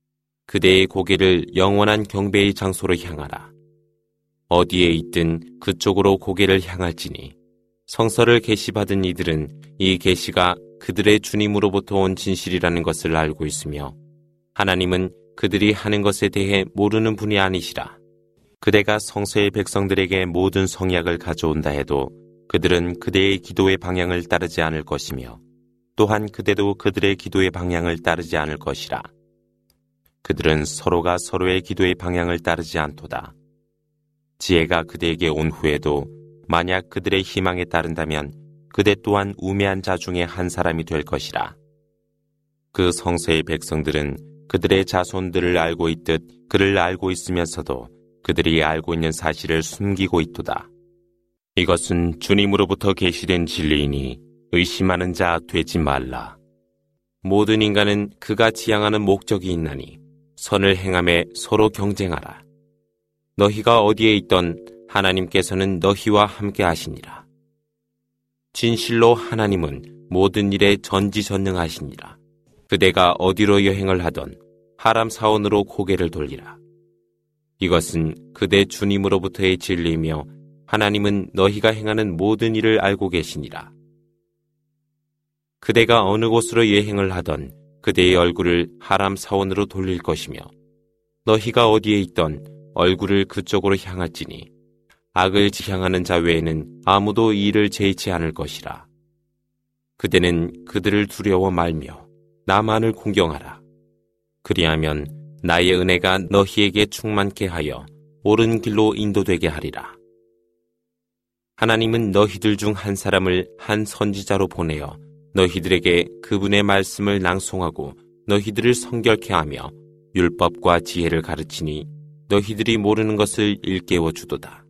그대의 고개를 영원한 경배의 장소로 향하라. 어디에 있든 그쪽으로 고개를 향할지니 성서를 계시받은 이들은 이 계시가 그들의 주님으로부터 온 진실이라는 것을 알고 있으며 하나님은 그들이 하는 것에 대해 모르는 분이 아니시라. 그대가 성서의 백성들에게 모든 성약을 가져온다 해도 그들은 그대의 기도의 방향을 따르지 않을 것이며 또한 그대도 그들의 기도의 방향을 따르지 않을 것이라. 그들은 서로가 서로의 기도의 방향을 따르지 않도다. 지혜가 그대에게 온 후에도 만약 그들의 희망에 따른다면 그대 또한 우매한 자 중에 한 사람이 될 것이라. 그 성서의 백성들은 그들의 자손들을 알고 있듯 그를 알고 있으면서도 그들이 알고 있는 사실을 숨기고 있도다. 이것은 주님으로부터 계시된 진리이니 의심하는 자 되지 말라. 모든 인간은 그가 지향하는 목적이 있나니 선을 행함에 서로 경쟁하라. 너희가 어디에 있던 하나님께서는 너희와 함께 하시니라. 진실로 하나님은 모든 일에 전지전능하시니라. 그대가 어디로 여행을 하던 하람 사원으로 고개를 돌리라. 이것은 그대 주님으로부터의 진리이며 하나님은 너희가 행하는 모든 일을 알고 계시니라. 그대가 어느 곳으로 여행을 하던 그대의 얼굴을 하람 사원으로 돌릴 것이며 너희가 어디에 있던 얼굴을 그쪽으로 향할지니 악을 지향하는 자 외에는 아무도 이를 제의치 않을 것이라. 그대는 그들을 두려워 말며 나만을 공경하라. 그리하면 나의 은혜가 너희에게 충만케 하여 옳은 길로 인도되게 하리라. 하나님은 너희들 중 한 사람을 한 선지자로 보내어 너희들에게 그분의 말씀을 낭송하고 너희들을 성결케 하며 율법과 지혜를 가르치니 너희들이 모르는 것을 일깨워 주도다.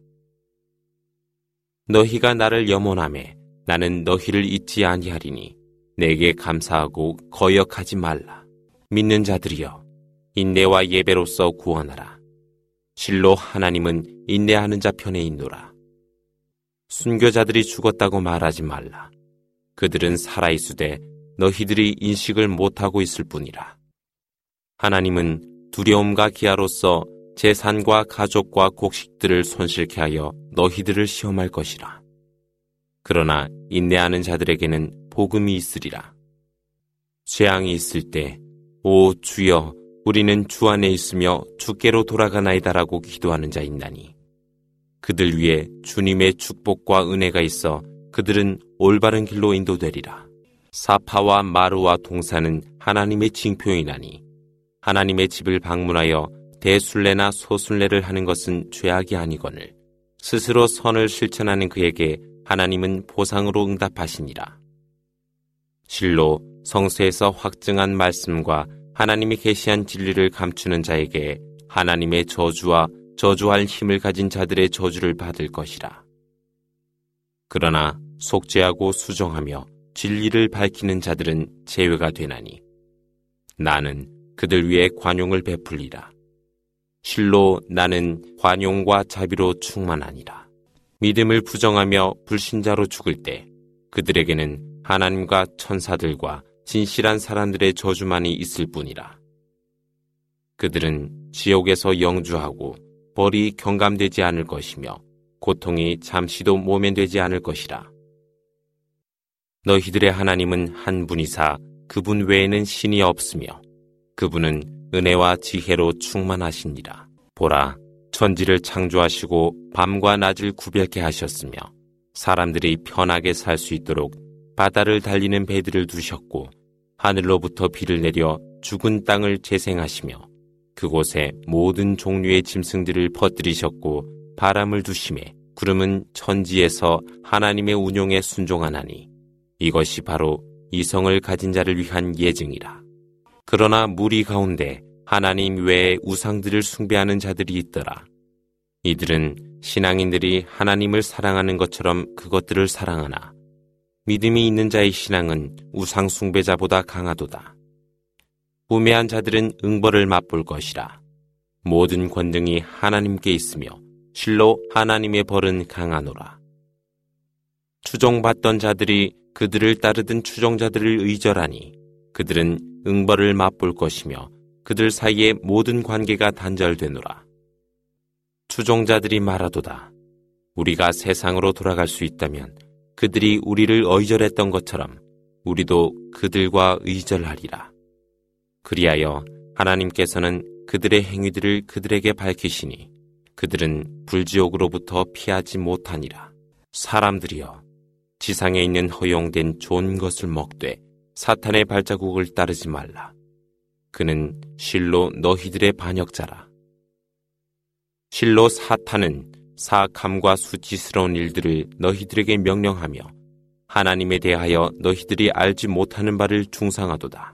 너희가 나를 염원하매 나는 너희를 잊지 아니하리니 내게 감사하고 거역하지 말라. 믿는 자들이여 인내와 예배로서 구원하라. 실로 하나님은 인내하는 자 편에 있노라. 순교자들이 죽었다고 말하지 말라. 그들은 살아있으되 너희들이 인식을 못하고 있을 뿐이라. 하나님은 두려움과 기아로서 재산과 가족과 곡식들을 손실케 하여 너희들을 시험할 것이라. 그러나 인내하는 자들에게는 복음이 있으리라. 재앙이 있을 때 오 주여 우리는 주 안에 있으며 주께로 돌아가나이다라고 기도하는 자 있나니 그들 위에 주님의 축복과 은혜가 있어 그들은 올바른 길로 인도되리라. 사파와 마루와 동산은 하나님의 징표이나니 하나님의 집을 방문하여 대순례나 소순례를 하는 것은 죄악이 아니거늘 스스로 선을 실천하는 그에게 하나님은 보상으로 응답하시니라. 실로 성서에서 확증한 말씀과 하나님이 계시한 진리를 감추는 자에게 하나님의 저주와 저주할 힘을 가진 자들의 저주를 받을 것이라. 그러나 속죄하고 수정하며 진리를 밝히는 자들은 제외가 되나니 나는 그들 위해 관용을 베풀리라. 실로 나는 관용과 자비로 충만하니라. 믿음을 부정하며 불신자로 죽을 때 그들에게는 하나님과 천사들과 진실한 사람들의 저주만이 있을 뿐이라. 그들은 지옥에서 영주하고 벌이 경감되지 않을 것이며 고통이 잠시도 모면되지 않을 것이라. 너희들의 하나님은 한 분이사 그분 외에는 신이 없으며 그분은 은혜와 지혜로 충만하시니라. 보라, 천지를 창조하시고 밤과 낮을 구별케 하셨으며 사람들이 편하게 살 수 있도록 바다를 달리는 배들을 두셨고 하늘로부터 비를 내려 죽은 땅을 재생하시며 그곳에 모든 종류의 짐승들을 퍼뜨리셨고 바람을 두심에 구름은 천지에서 하나님의 운용에 순종하나니 이것이 바로 이성을 가진 자를 위한 예증이라. 그러나 무리 가운데 하나님 외에 우상들을 숭배하는 자들이 있더라. 이들은 신앙인들이 하나님을 사랑하는 것처럼 그것들을 사랑하나 믿음이 있는 자의 신앙은 우상 숭배자보다 강하도다. 우매한 자들은 응벌을 맛볼 것이라. 모든 권능이 하나님께 있으며 실로 하나님의 벌은 강하노라. 추종받던 자들이 그들을 따르던 추종자들을 의절하니 그들은 응벌을 맛볼 것이며 그들 사이의 모든 관계가 단절되노라. 추종자들이 말하도다. 우리가 세상으로 돌아갈 수 있다면 그들이 우리를 의절했던 것처럼 우리도 그들과 의절하리라. 그리하여 하나님께서는 그들의 행위들을 그들에게 밝히시니 그들은 불지옥으로부터 피하지 못하니라. 사람들이여, 지상에 있는 허용된 좋은 것을 먹되 사탄의 발자국을 따르지 말라. 그는 실로 너희들의 반역자라. 실로 사탄은 사악함과 수치스러운 일들을 너희들에게 명령하며 하나님에 대하여 너희들이 알지 못하는 바를 중상하도다.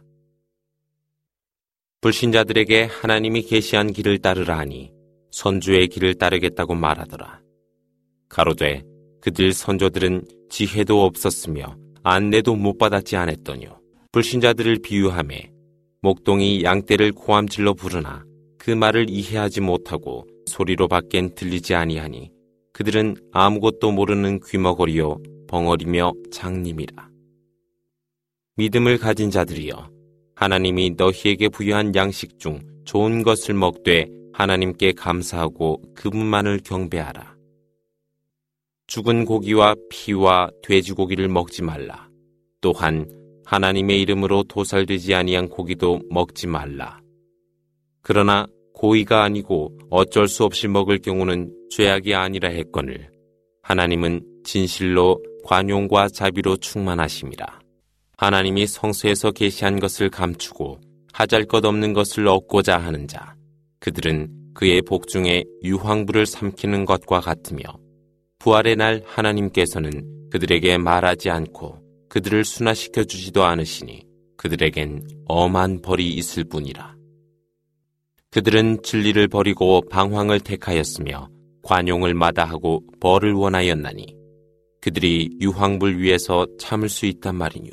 불신자들에게 하나님이 계시한 길을 따르라 하니 선주의 길을 따르겠다고 말하더라. 가로되 그들 선조들은 지혜도 없었으며 안내도 못 받았지 않았더뇨. 불신자들을 비유하매 목동이 양떼를 고함질러 부르나 그 말을 이해하지 못하고 소리로 밖엔 들리지 아니하니 그들은 아무것도 모르는 귀머거리요 벙어리며 장님이라. 믿음을 가진 자들이여, 하나님이 너희에게 부여한 양식 중 좋은 것을 먹되 하나님께 감사하고 그분만을 경배하라. 죽은 고기와 피와 돼지고기를 먹지 말라. 또한 하나님의 이름으로 도살되지 아니한 고기도 먹지 말라. 그러나 고의가 아니고 어쩔 수 없이 먹을 경우는 죄악이 아니라 했거늘 하나님은 진실로 관용과 자비로 충만하심이라. 하나님이 성소에서 계시한 것을 감추고 하잘것없는 것을 얻고자 하는 자, 그들은 그의 복중에 유황불을 삼키는 것과 같으며 부활의 날 하나님께서는 그들에게 말하지 않고 그들을 순화시켜 주지도 않으시니 그들에겐 엄한 벌이 있을 뿐이라. 그들은 진리를 버리고 방황을 택하였으며 관용을 마다하고 벌을 원하였나니 그들이 유황불 위에서 참을 수 있단 말이뇨.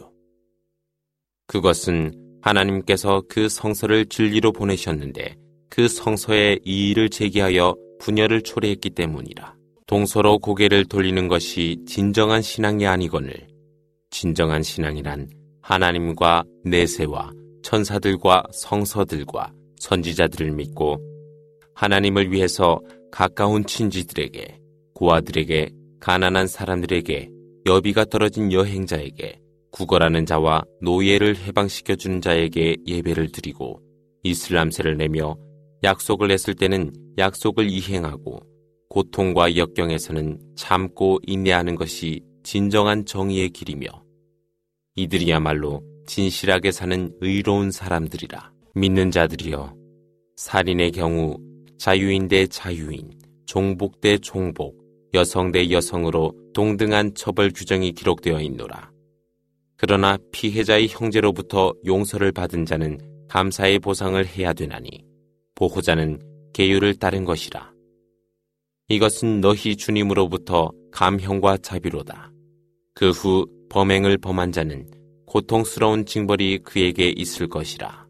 그것은 하나님께서 그 성서를 진리로 보내셨는데 그 성서에 이의를 제기하여 분열을 초래했기 때문이라. 동서로 고개를 돌리는 것이 진정한 신앙이 아니거늘 진정한 신앙이란 하나님과 내세와 천사들과 성서들과 선지자들을 믿고 하나님을 위해서 가까운 친지들에게, 고아들에게, 가난한 사람들에게, 여비가 떨어진 여행자에게, 구걸하는 자와 노예를 해방시켜주는 자에게 예배를 드리고 이슬람세를 내며 약속을 했을 때는 약속을 이행하고 고통과 역경에서는 참고 인내하는 것이 진정한 정의의 길이며 이들이야말로 진실하게 사는 의로운 사람들이라. 믿는 자들이여, 살인의 경우 자유인 대 자유인, 종복 대 종복, 여성 대 여성으로 동등한 처벌 규정이 기록되어 있노라. 그러나 피해자의 형제로부터 용서를 받은 자는 감사의 보상을 해야 되나니 보호자는 계율을 따른 것이라. 이것은 너희 주님으로부터 감형과 자비로다. 그 후 범행을 범한 자는 고통스러운 징벌이 그에게 있을 것이라.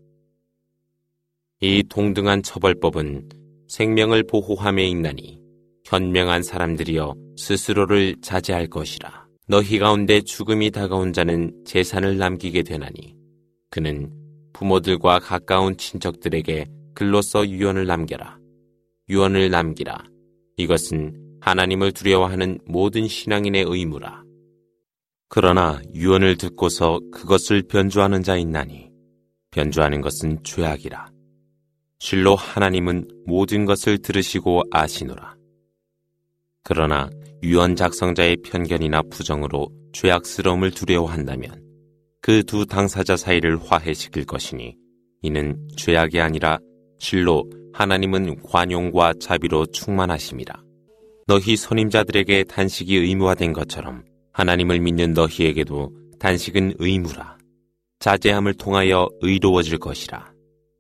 이 동등한 처벌법은 생명을 보호함에 있나니 현명한 사람들이여 스스로를 자제할 것이라. 너희 가운데 죽음이 다가온 자는 재산을 남기게 되나니 그는 부모들과 가까운 친척들에게 글로써 유언을 남겨라. 유언을 남기라. 이것은 하나님을 두려워하는 모든 신앙인의 의무라. 그러나 유언을 듣고서 그것을 변조하는 자 있나니 변조하는 것은 죄악이라. 실로 하나님은 모든 것을 들으시고 아시노라. 그러나 유언 작성자의 편견이나 부정으로 죄악스러움을 두려워한다면 그 두 당사자 사이를 화해시킬 것이니 이는 죄악이 아니라 실로 하나님은 관용과 자비로 충만하심이라. 너희 선임자들에게 단식이 의무화된 것처럼 하나님을 믿는 너희에게도 단식은 의무라. 자제함을 통하여 의로워질 것이라.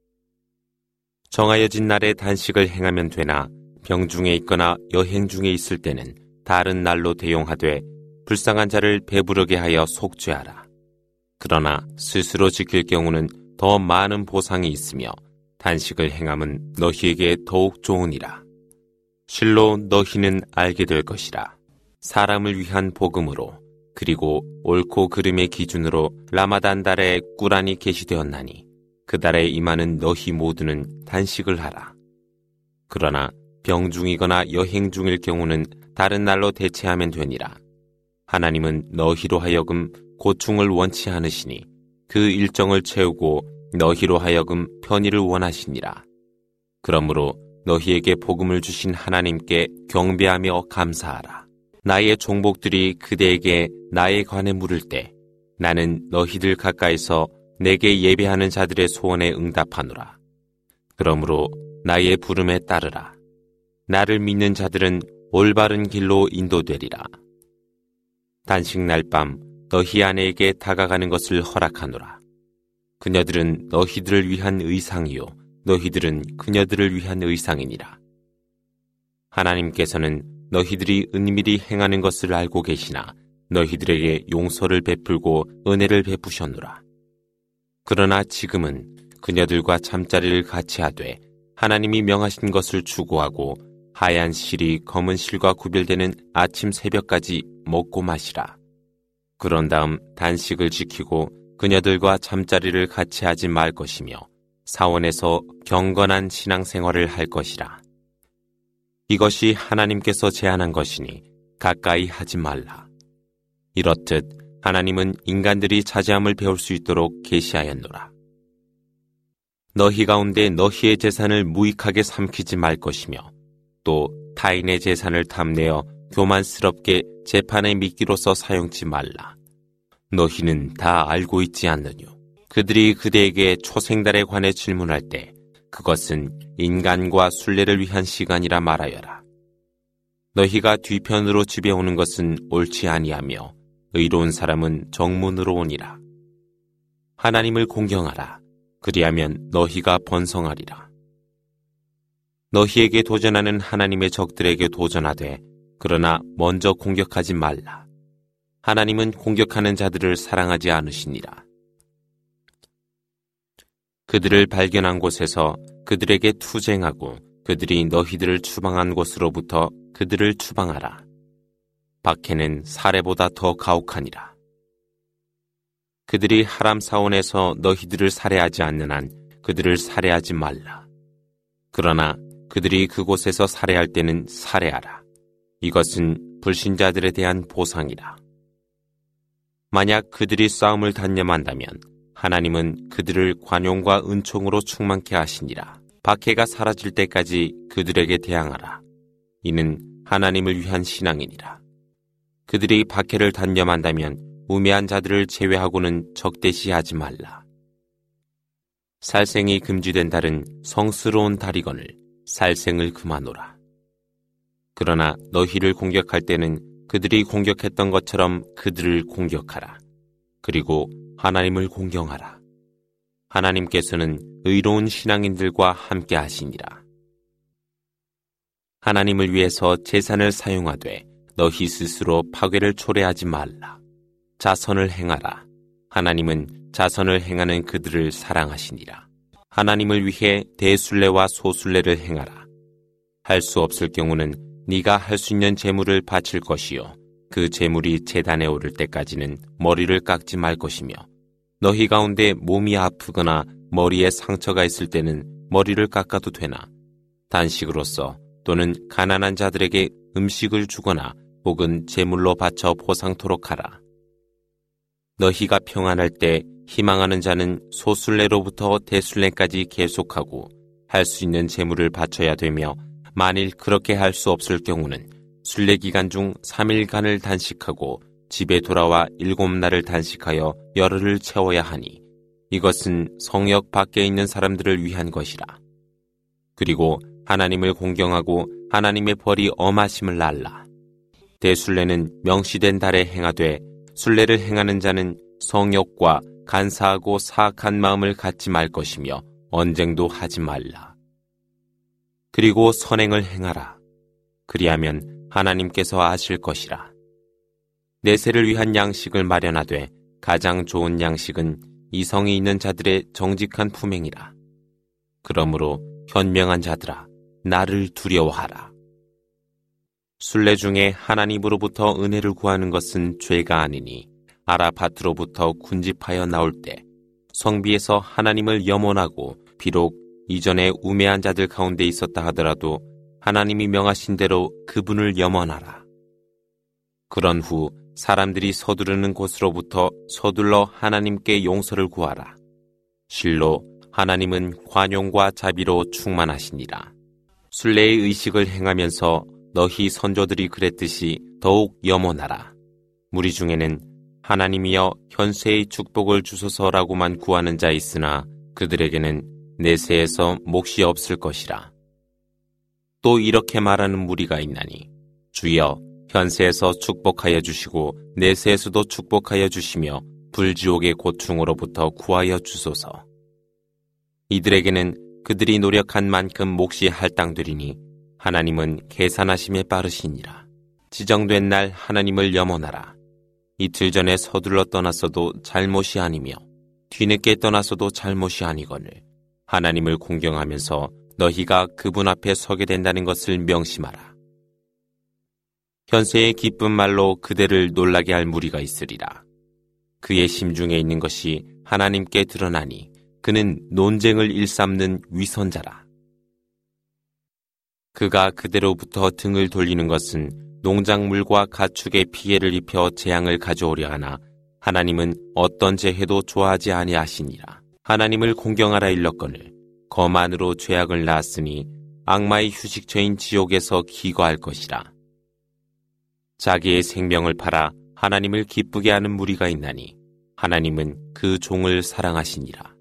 정하여진 날에 단식을 행하면 되나 병중에 있거나 여행 중에 있을 때는 다른 날로 대용하되 불쌍한 자를 배부르게 하여 속죄하라. 그러나 스스로 지킬 경우는 더 많은 보상이 있으며 단식을 행함은 너희에게 더욱 좋으니라. 실로 너희는 알게 될 것이라. 사람을 위한 복음으로 그리고 옳고 그름의 기준으로 라마단 달에 꾸란이 계시되었나니 그 달에 임하는 너희 모두는 단식을 하라. 그러나 병중이거나 여행 중일 경우는 다른 날로 대체하면 되니라. 하나님은 너희로 하여금 고충을 원치 않으시니 그 일정을 채우고 너희로 하여금 편의를 원하시니라. 그러므로 너희에게 복음을 주신 하나님께 경배하며 감사하라. 나의 종복들이 그대에게 나에 관해 물을 때 나는 너희들 가까이서 내게 예배하는 자들의 소원에 응답하노라. 그러므로 나의 부름에 따르라. 나를 믿는 자들은 올바른 길로 인도되리라. 단식 날 밤 너희 아내에게 다가가는 것을 허락하노라. 그녀들은 너희들을 위한 의상이요 너희들은 그녀들을 위한 의상이니라. 하나님께서는 너희들이 은밀히 행하는 것을 알고 계시나 너희들에게 용서를 베풀고 은혜를 베푸셨노라. 그러나 지금은 그녀들과 잠자리를 같이 하되 하나님이 명하신 것을 추구하고 하얀 실이 검은 실과 구별되는 아침 새벽까지 먹고 마시라. 그런 다음 단식을 지키고 그녀들과 잠자리를 같이 하지 말 것이며 사원에서 경건한 신앙생활을 할 것이라. 이것이 하나님께서 제안한 것이니 가까이 하지 말라. 이렇듯 하나님은 인간들이 자제함을 배울 수 있도록 계시하였노라. 너희 가운데 너희의 재산을 무익하게 삼키지 말 것이며 또 타인의 재산을 탐내어 교만스럽게 재판의 미끼로서 사용치 말라. 너희는 다 알고 있지 않느뇨. 그들이 그대에게 초생달에 관해 질문할 때 그것은 인간과 순례를 위한 시간이라 말하여라. 너희가 뒤편으로 집에 오는 것은 옳지 아니하며 의로운 사람은 정문으로 오니라. 하나님을 공경하라. 그리하면 너희가 번성하리라. 너희에게 도전하는 하나님의 적들에게 도전하되 그러나 먼저 공격하지 말라. 하나님은 공격하는 자들을 사랑하지 않으시니라. 그들을 발견한 곳에서 그들에게 투쟁하고 그들이 너희들을 추방한 곳으로부터 그들을 추방하라. 박해는 살해보다 더 가혹하니라. 그들이 하람 사원에서 너희들을 살해하지 않는 한 그들을 살해하지 말라. 그러나 그들이 그곳에서 살해할 때는 살해하라. 이것은 불신자들에 대한 보상이라. 만약 그들이 싸움을 단념한다면 하나님은 그들을 관용과 은총으로 충만케 하시니라. 박해가 사라질 때까지 그들에게 대항하라. 이는 하나님을 위한 신앙이니라. 그들이 박해를 단념한다면 우매한 자들을 제외하고는 적대시하지 말라. 살생이 금지된 달은 성스러운 달이거늘 살생을 금하노라. 그러나 너희를 공격할 때는 그들이 공격했던 것처럼 그들을 공격하라. 그리고 하나님을 공경하라. 하나님께서는 의로운 신앙인들과 함께 하시니라. 하나님을 위해서 재산을 사용하되 너희 스스로 파괴를 초래하지 말라. 자선을 행하라. 하나님은 자선을 행하는 그들을 사랑하시니라. 하나님을 위해 대순례와 소순례를 행하라. 할 수 없을 경우는 네가 할 수 있는 제물을 바칠 것이요 그 제물이 제단에 오를 때까지는 머리를 깎지 말 것이며 너희 가운데 몸이 아프거나 머리에 상처가 있을 때는 머리를 깎아도 되나 단식으로서 또는 가난한 자들에게 음식을 주거나 혹은 제물로 바쳐 보상토록 하라. 너희가 평안할 때 희망하는 자는 소순례로부터 대순례까지 계속하고 할 수 있는 제물을 바쳐야 되며 만일 그렇게 할 수 없을 경우는 순례 기간 중 삼 일간을 단식하고 집에 돌아와 일곱 날을 단식하여 열흘을 채워야 하니 이것은 성역 밖에 있는 사람들을 위한 것이라. 그리고 하나님을 공경하고 하나님의 벌이 엄하심을 알라. 대순례는 명시된 달에 행하되 순례를 행하는 자는 성욕과 간사하고 사악한 마음을 갖지 말 것이며 언쟁도 하지 말라. 그리고 선행을 행하라. 그리하면 하나님께서 아실 것이라. 내세를 위한 양식을 마련하되 가장 좋은 양식은 이성이 있는 자들의 정직한 품행이라. 그러므로 현명한 자들아 나를 두려워하라. 순례 중에 하나님으로부터 은혜를 구하는 것은 죄가 아니니 아라파트로부터 군집하여 나올 때 성비에서 하나님을 염원하고 비록 이전에 우매한 자들 가운데 있었다 하더라도 하나님이 명하신 대로 그분을 염원하라. 그런 후 사람들이 서두르는 곳으로부터 서둘러 하나님께 용서를 구하라. 실로 하나님은 관용과 자비로 충만하시니라. 순례의 의식을 행하면서 너희 선조들이 그랬듯이 더욱 염원하라. 무리 중에는 하나님이여 현세의 축복을 주소서라고만 구하는 자 있으나 그들에게는 내세에서 몫이 없을 것이라. 또 이렇게 말하는 무리가 있나니 주여 현세에서 축복하여 주시고 내세에서도 축복하여 주시며 불지옥의 고충으로부터 구하여 주소서. 이들에게는 그들이 노력한 만큼 몫이 할당되리니 하나님은 계산하심에 빠르시니라. 지정된 날 하나님을 염원하라. 이틀 전에 서둘러 떠났어도 잘못이 아니며 뒤늦게 떠났어도 잘못이 아니거늘 하나님을 공경하면서 너희가 그분 앞에 서게 된다는 것을 명심하라. 현세의 기쁜 말로 그대를 놀라게 할 무리가 있으리라. 그의 심중에 있는 것이 하나님께 드러나니 그는 논쟁을 일삼는 위선자라. 그가 그대로부터 등을 돌리는 것은 농작물과 가축에 피해를 입혀 재앙을 가져오려 하나 하나님은 어떤 재해도 좋아하지 아니하시니라. 하나님을 공경하라 일렀거늘 거만으로 죄악을 낳았으니 악마의 휴식처인 지옥에서 기거할 것이라. 자기의 생명을 팔아 하나님을 기쁘게 하는 무리가 있나니 하나님은 그 종을 사랑하시니라.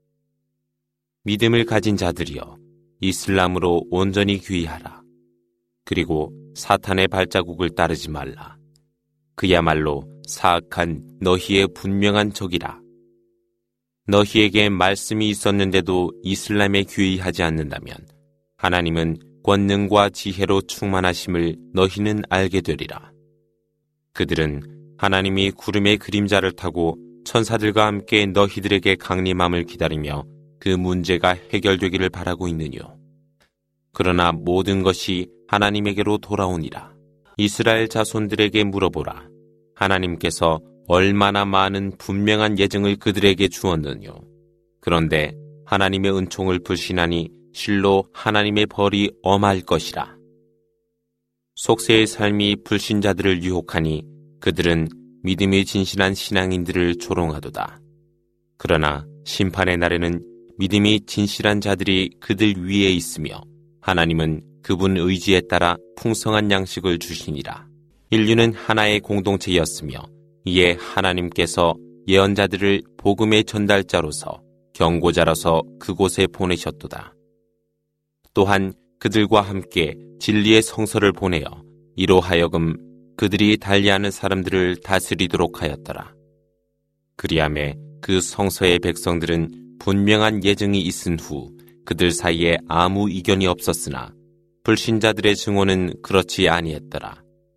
믿음을 가진 자들이여 이슬람으로 온전히 귀의하라. 그리고 사탄의 발자국을 따르지 말라. 그야말로 사악한 너희의 분명한 적이라. 너희에게 말씀이 있었는데도 이슬람에 귀의하지 않는다면 하나님은 권능과 지혜로 충만하심을 너희는 알게 되리라. 그들은 하나님이 구름의 그림자를 타고 천사들과 함께 너희들에게 강림함을 기다리며 그 문제가 해결되기를 바라고 있느뇨. 그러나 모든 것이 하나님에게로 돌아오니라. 이스라엘 자손들에게 물어보라. 하나님께서 얼마나 많은 분명한 예증을 그들에게 주었느뇨. 그런데 하나님의 은총을 불신하니 실로 하나님의 벌이 엄할 것이라. 속세의 삶이 불신자들을 유혹하니 그들은 믿음이 진실한 신앙인들을 조롱하도다. 그러나 심판의 날에는 믿음이 진실한 자들이 그들 위에 있으며 하나님은 그분 의지에 따라 풍성한 양식을 주시니라. 인류는 하나의 공동체였으며 이에 하나님께서 예언자들을 복음의 전달자로서 경고자로서 그곳에 보내셨도다. 또한 그들과 함께 진리의 성서를 보내어 이로 하여금 그들이 달리하는 사람들을 다스리도록 하였더라. 그리하매 그 성서의 백성들은 분명한 예증이 있은 후 그들 사이에 아무 이견이 없었으나 불신자들의 증오는 그렇지 아니했더라.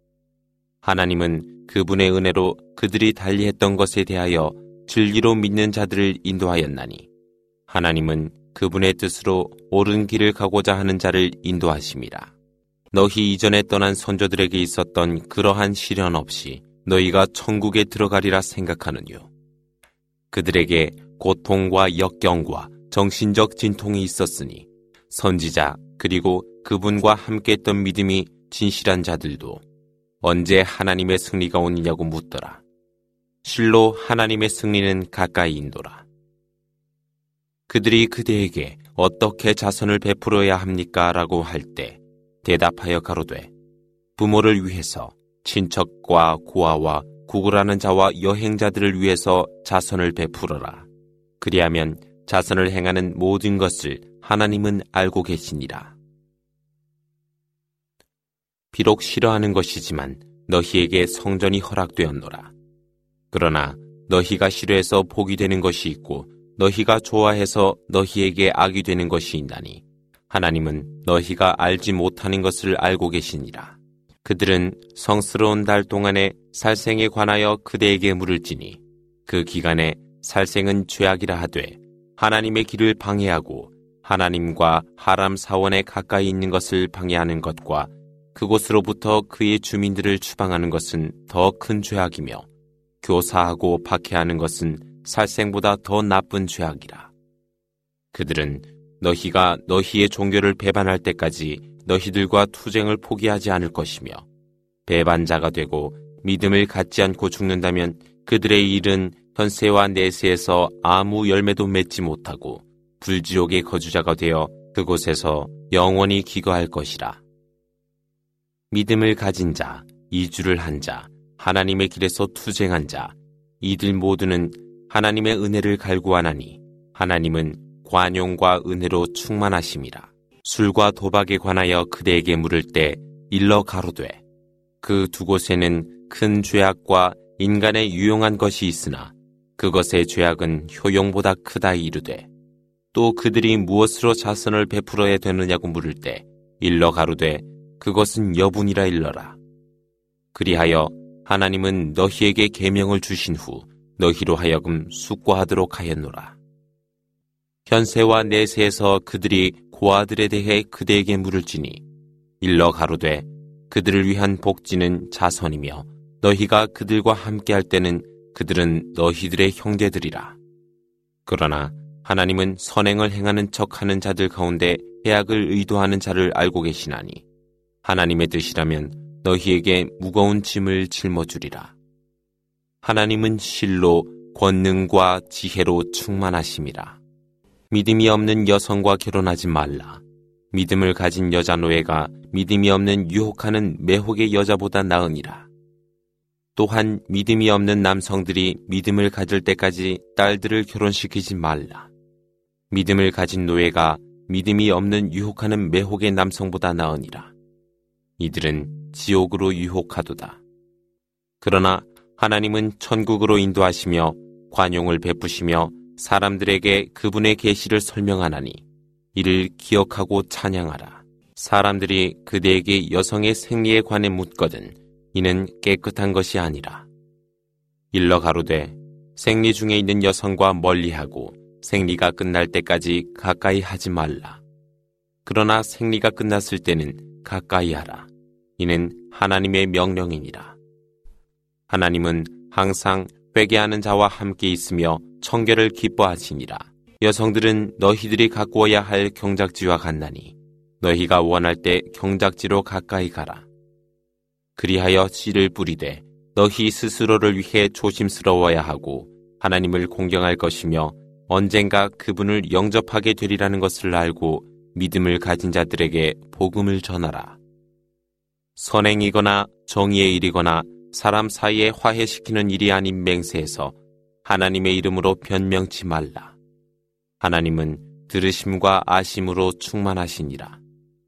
하나님은 그분의 은혜로 그들이 달리했던 것에 대하여 진리로 믿는 자들을 인도하였나니 하나님은 그분의 뜻으로 옳은 길을 가고자 하는 자를 인도하심이라. 너희 이전에 떠난 선조들에게 있었던 그러한 시련 없이 너희가 천국에 들어가리라 생각하느뇨. 그들에게 고통과 역경과 정신적 진통이 있었으니 선지자 그리고 그분과 함께했던 믿음이 진실한 자들도 언제 하나님의 승리가 오느냐고 묻더라. 실로 하나님의 승리는 가까이 인도라. 그들이 그대에게 어떻게 자선을 베풀어야 합니까? 라고 할 때 대답하여 가로되 부모를 위해서 친척과 고아와 구걸하는 자와 여행자들을 위해서 자선을 베풀어라. 그리하면 자선을 행하는 모든 것을 하나님은 알고 계시니라. 비록 싫어하는 것이지만 너희에게 성전이 허락되었노라. 그러나 너희가 싫어해서 복이 되는 것이 있고 너희가 좋아해서 너희에게 악이 되는 것이 있나니 하나님은 너희가 알지 못하는 것을 알고 계시니라. 그들은 성스러운 달 동안에 살생에 관하여 그대에게 물을지니 그 기간에 살생은 죄악이라 하되 하나님의 길을 방해하고 하나님과 하람 사원에 가까이 있는 것을 방해하는 것과 그곳으로부터 그의 주민들을 추방하는 것은 더 큰 죄악이며 교사하고 박해하는 것은 살생보다 더 나쁜 죄악이라. 그들은 너희가 너희의 종교를 배반할 때까지 너희들과 투쟁을 포기하지 않을 것이며 배반자가 되고 믿음을 갖지 않고 죽는다면 그들의 일은 현세와 내세에서 아무 열매도 맺지 못하고 불지옥의 거주자가 되어 그곳에서 영원히 기거할 것이라. 믿음을 가진 자, 이주를 한 자, 하나님의 길에서 투쟁한 자, 이들 모두는 하나님의 은혜를 갈구하나니 하나님은 관용과 은혜로 충만하심이라. 술과 도박에 관하여 그대에게 물을 때 일러 가로되 그 두 곳에는 큰 죄악과 인간의 유용한 것이 있으나 그것의 죄악은 효용보다 크다 이르되 또 그들이 무엇으로 자선을 베풀어야 되느냐고 물을 때 일러 가로되 그것은 여분이라 일러라. 그리하여 하나님은 너희에게 계명을 주신 후 너희로 하여금 숙고하도록 하였노라. 현세와 내세에서 그들이 고아들에 대해 그대에게 물을지니 일러 가로되 그들을 위한 복지는 자선이며 너희가 그들과 함께할 때는 그들은 너희들의 형제들이라. 그러나 하나님은 선행을 행하는 척하는 자들 가운데 해악을 의도하는 자를 알고 계시나니 하나님의 뜻이라면 너희에게 무거운 짐을 짊어주리라. 하나님은 실로 권능과 지혜로 충만하심이라. 믿음이 없는 여성과 결혼하지 말라. 믿음을 가진 여자 노예가 믿음이 없는 유혹하는 매혹의 여자보다 나으니라. 또한 믿음이 없는 남성들이 믿음을 가질 때까지 딸들을 결혼시키지 말라. 믿음을 가진 노예가 믿음이 없는 유혹하는 매혹의 남성보다 나으니라. 이들은 지옥으로 유혹하도다. 그러나 하나님은 천국으로 인도하시며 관용을 베푸시며 사람들에게 그분의 계시를 설명하나니 이를 기억하고 찬양하라. 사람들이 그대에게 여성의 생리에 관해 묻거든 이는 깨끗한 것이 아니라. 일러 가로되 생리 중에 있는 여성과 멀리하고 생리가 끝날 때까지 가까이 하지 말라. 그러나 생리가 끝났을 때는 가까이 하라. 이는 하나님의 명령이니라. 하나님은 항상 회개하는 자와 함께 있으며 청결을 기뻐하시니라. 여성들은 너희들이 가꾸어야 할 경작지와 같나니 너희가 원할 때 경작지로 가까이 가라. 그리하여 씨를 뿌리되 너희 스스로를 위해 조심스러워야 하고 하나님을 공경할 것이며 언젠가 그분을 영접하게 되리라는 것을 알고 믿음을 가진 자들에게 복음을 전하라. 선행이거나 정의의 일이거나 사람 사이에 화해시키는 일이 아닌 맹세에서 하나님의 이름으로 변명치 말라. 하나님은 들으심과 아심으로 충만하시니라.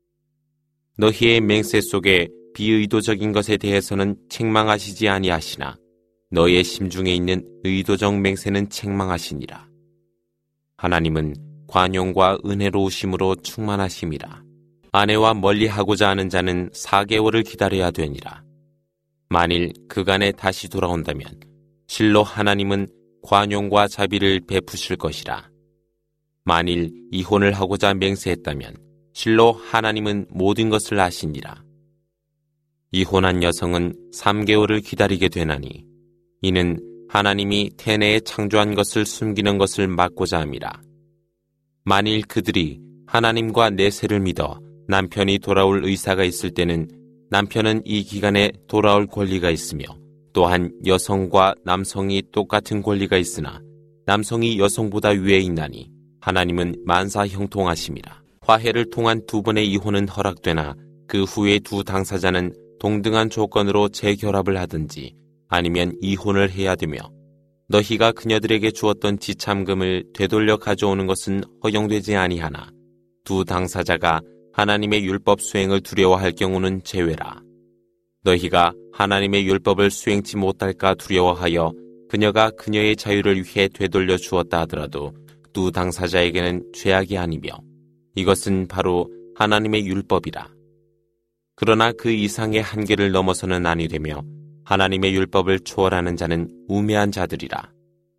너희의 맹세 속에 비의도적인 것에 대해서는 책망하시지 아니하시나 너희의 심중에 있는 의도적 맹세는 책망하시니라. 하나님은 관용과 은혜로우심으로 충만하심이라. 아내와 멀리하고자 하는 자는 사 개월을 기다려야 되니라. 만일 그간에 다시 돌아온다면 실로 하나님은 관용과 자비를 베푸실 것이라. 만일 이혼을 하고자 맹세했다면 실로 하나님은 모든 것을 아시니라. 이혼한 여성은 삼 개월을 기다리게 되나니 이는 하나님이 태내에 창조한 것을 숨기는 것을 막고자 함이라. 만일 그들이 하나님과 내세를 믿어 남편이 돌아올 의사가 있을 때는 남편은 이 기간에 돌아올 권리가 있으며 또한 여성과 남성이 똑같은 권리가 있으나 남성이 여성보다 위에 있나니 하나님은 만사 형통하심이라. 화해를 통한 두 번의 이혼은 허락되나 그 후에 두 당사자는 동등한 조건으로 재결합을 하든지 아니면 이혼을 해야 되며 너희가 그녀들에게 주었던 지참금을 되돌려 가져오는 것은 허용되지 아니하나 두 당사자가 하나님의 율법 수행을 두려워할 경우는 제외라. 너희가 하나님의 율법을 수행치 못할까 두려워하여 그녀가 그녀의 자유를 위해 되돌려 주었다 하더라도 두 당사자에게는 죄악이 아니며 이것은 바로 하나님의 율법이라. 그러나 그 이상의 한계를 넘어서는 아니 되며 하나님의 율법을 초월하는 자는 우매한 자들이라.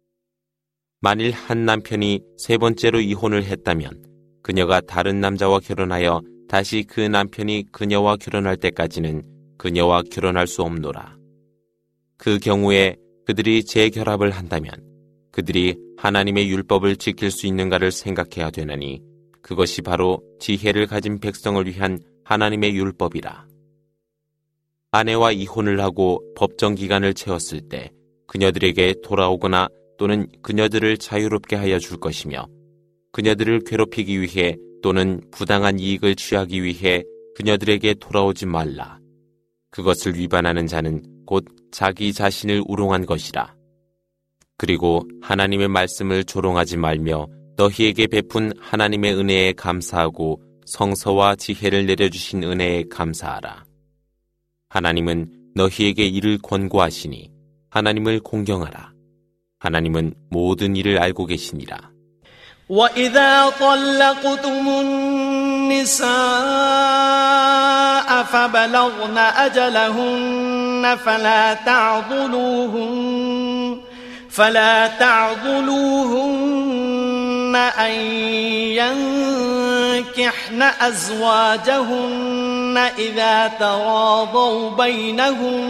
만일 한 남편이 세 번째로 이혼을 했다면 그녀가 다른 남자와 결혼하여 다시 그 남편이 그녀와 결혼할 때까지는 그녀와 결혼할 수 없노라. 그 경우에 그들이 재결합을 한다면 그들이 하나님의 율법을 지킬 수 있는가를 생각해야 되나니 그것이 바로 지혜를 가진 백성을 위한 하나님의 율법이라. 아내와 이혼을 하고 법정 기간을 채웠을 때 그녀들에게 돌아오거나 또는 그녀들을 자유롭게 하여 줄 것이며 그녀들을 괴롭히기 위해 또는 부당한 이익을 취하기 위해 그녀들에게 돌아오지 말라. 그것을 위반하는 자는 곧 자기 자신을 우롱한 것이라. 그리고 하나님의 말씀을 조롱하지 말며 너희에게 베푼 하나님의 은혜에 감사하고 성서와 지혜를 내려주신 은혜에 감사하라. 하나님은 너희에게 이를 권고하시니 하나님을 공경하라. 하나님은 모든 일을 알고 계시니라. وَإِذَا طَلَّقْتُمُ النِّسَاءَ فَبَلَغْنَ أَجَلَهُنَّ فَلَا تَعْضُلُوهُنَّ فَلَا تَعْضُلُوهُنَّ أَن يَنكِحْنَ أَزْوَاجَهُنَّ إِذَا تَرَاضَوْا بَيْنَهُم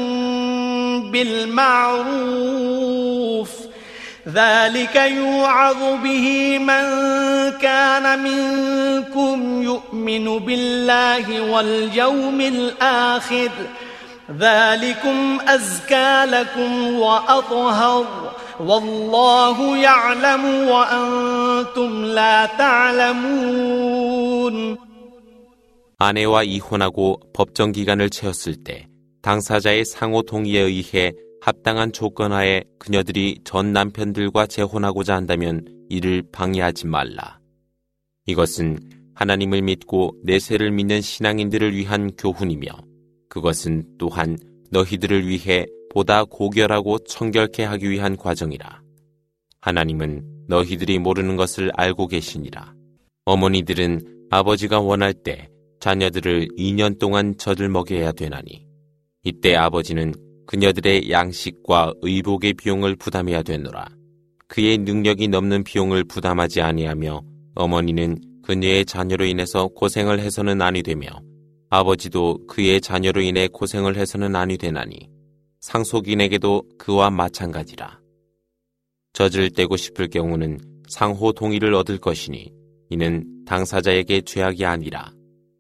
بِالْمَعْرُوفِ ذلك يوعظ به من كان منكم يؤمن بالله واليوم الآخر ذلكم أزكى لكم وأطهر والله يعلم وأنتم لا تعلمون. 아내와 이혼하고 법정 기간을 채웠을 때 당사자의 상호 동의에 의해 합당한 조건하에 그녀들이 전 남편들과 재혼하고자 한다면 이를 방해하지 말라. 이것은 하나님을 믿고 내세를 믿는 신앙인들을 위한 교훈이며 그것은 또한 너희들을 위해 보다 고결하고 청결케 하기 위한 과정이라. 하나님은 너희들이 모르는 것을 알고 계시니라. 어머니들은 아버지가 원할 때 자녀들을 이 년 동안 젖을 먹여야 되나니 이때 아버지는 그녀들의 양식과 의복의 비용을 부담해야 되노라. 그의 능력이 넘는 비용을 부담하지 아니하며 어머니는 그녀의 자녀로 인해서 고생을 해서는 아니 되며 아버지도 그의 자녀로 인해 고생을 해서는 아니 되나니 상속인에게도 그와 마찬가지라. 젖을 떼고 싶을 경우는 상호 동의를 얻을 것이니 이는 당사자에게 죄악이 아니라.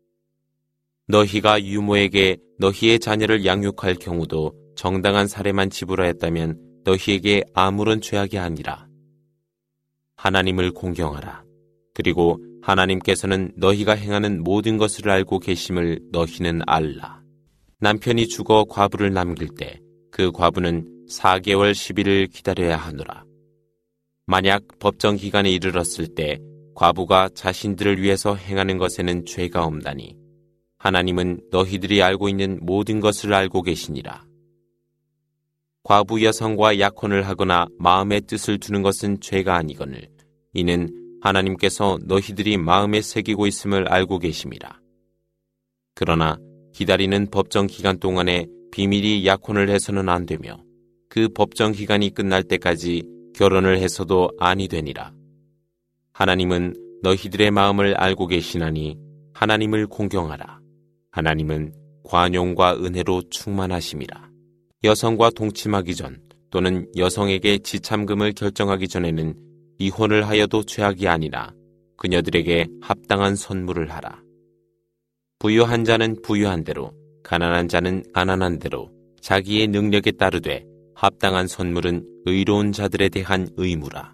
너희가 유모에게 너희의 자녀를 양육할 경우도 정당한 사례만 지불하였다면 너희에게 아무런 죄악이 아니라. 하나님을 공경하라. 그리고 하나님께서는 너희가 행하는 모든 것을 알고 계심을 너희는 알라. 남편이 죽어 과부를 남길 때 그 과부는 사 개월 십 일을 기다려야 하노라. 만약 법정 기간에 이르렀을 때 과부가 자신들을 위해서 행하는 것에는 죄가 없나니 하나님은 너희들이 알고 있는 모든 것을 알고 계시니라. 과부 여성과 약혼을 하거나 마음에 뜻을 두는 것은 죄가 아니거늘 이는 하나님께서 너희들이 마음에 새기고 있음을 알고 계심이라. 그러나 기다리는 법정 기간 동안에 비밀이 약혼을 해서는 안 되며 그 법정 기간이 끝날 때까지 결혼을 해서도 아니 되니라. 하나님은 너희들의 마음을 알고 계시나니 하나님을 공경하라. 하나님은 관용과 은혜로 충만하심이라. 여성과 동침하기 전 또는 여성에게 지참금을 결정하기 전에는 이혼을 하여도 죄악이 아니라 그녀들에게 합당한 선물을 하라. 부유한 자는 부유한 대로, 가난한 자는 가난한 대로 자기의 능력에 따르되 합당한 선물은 의로운 자들에 대한 의무라.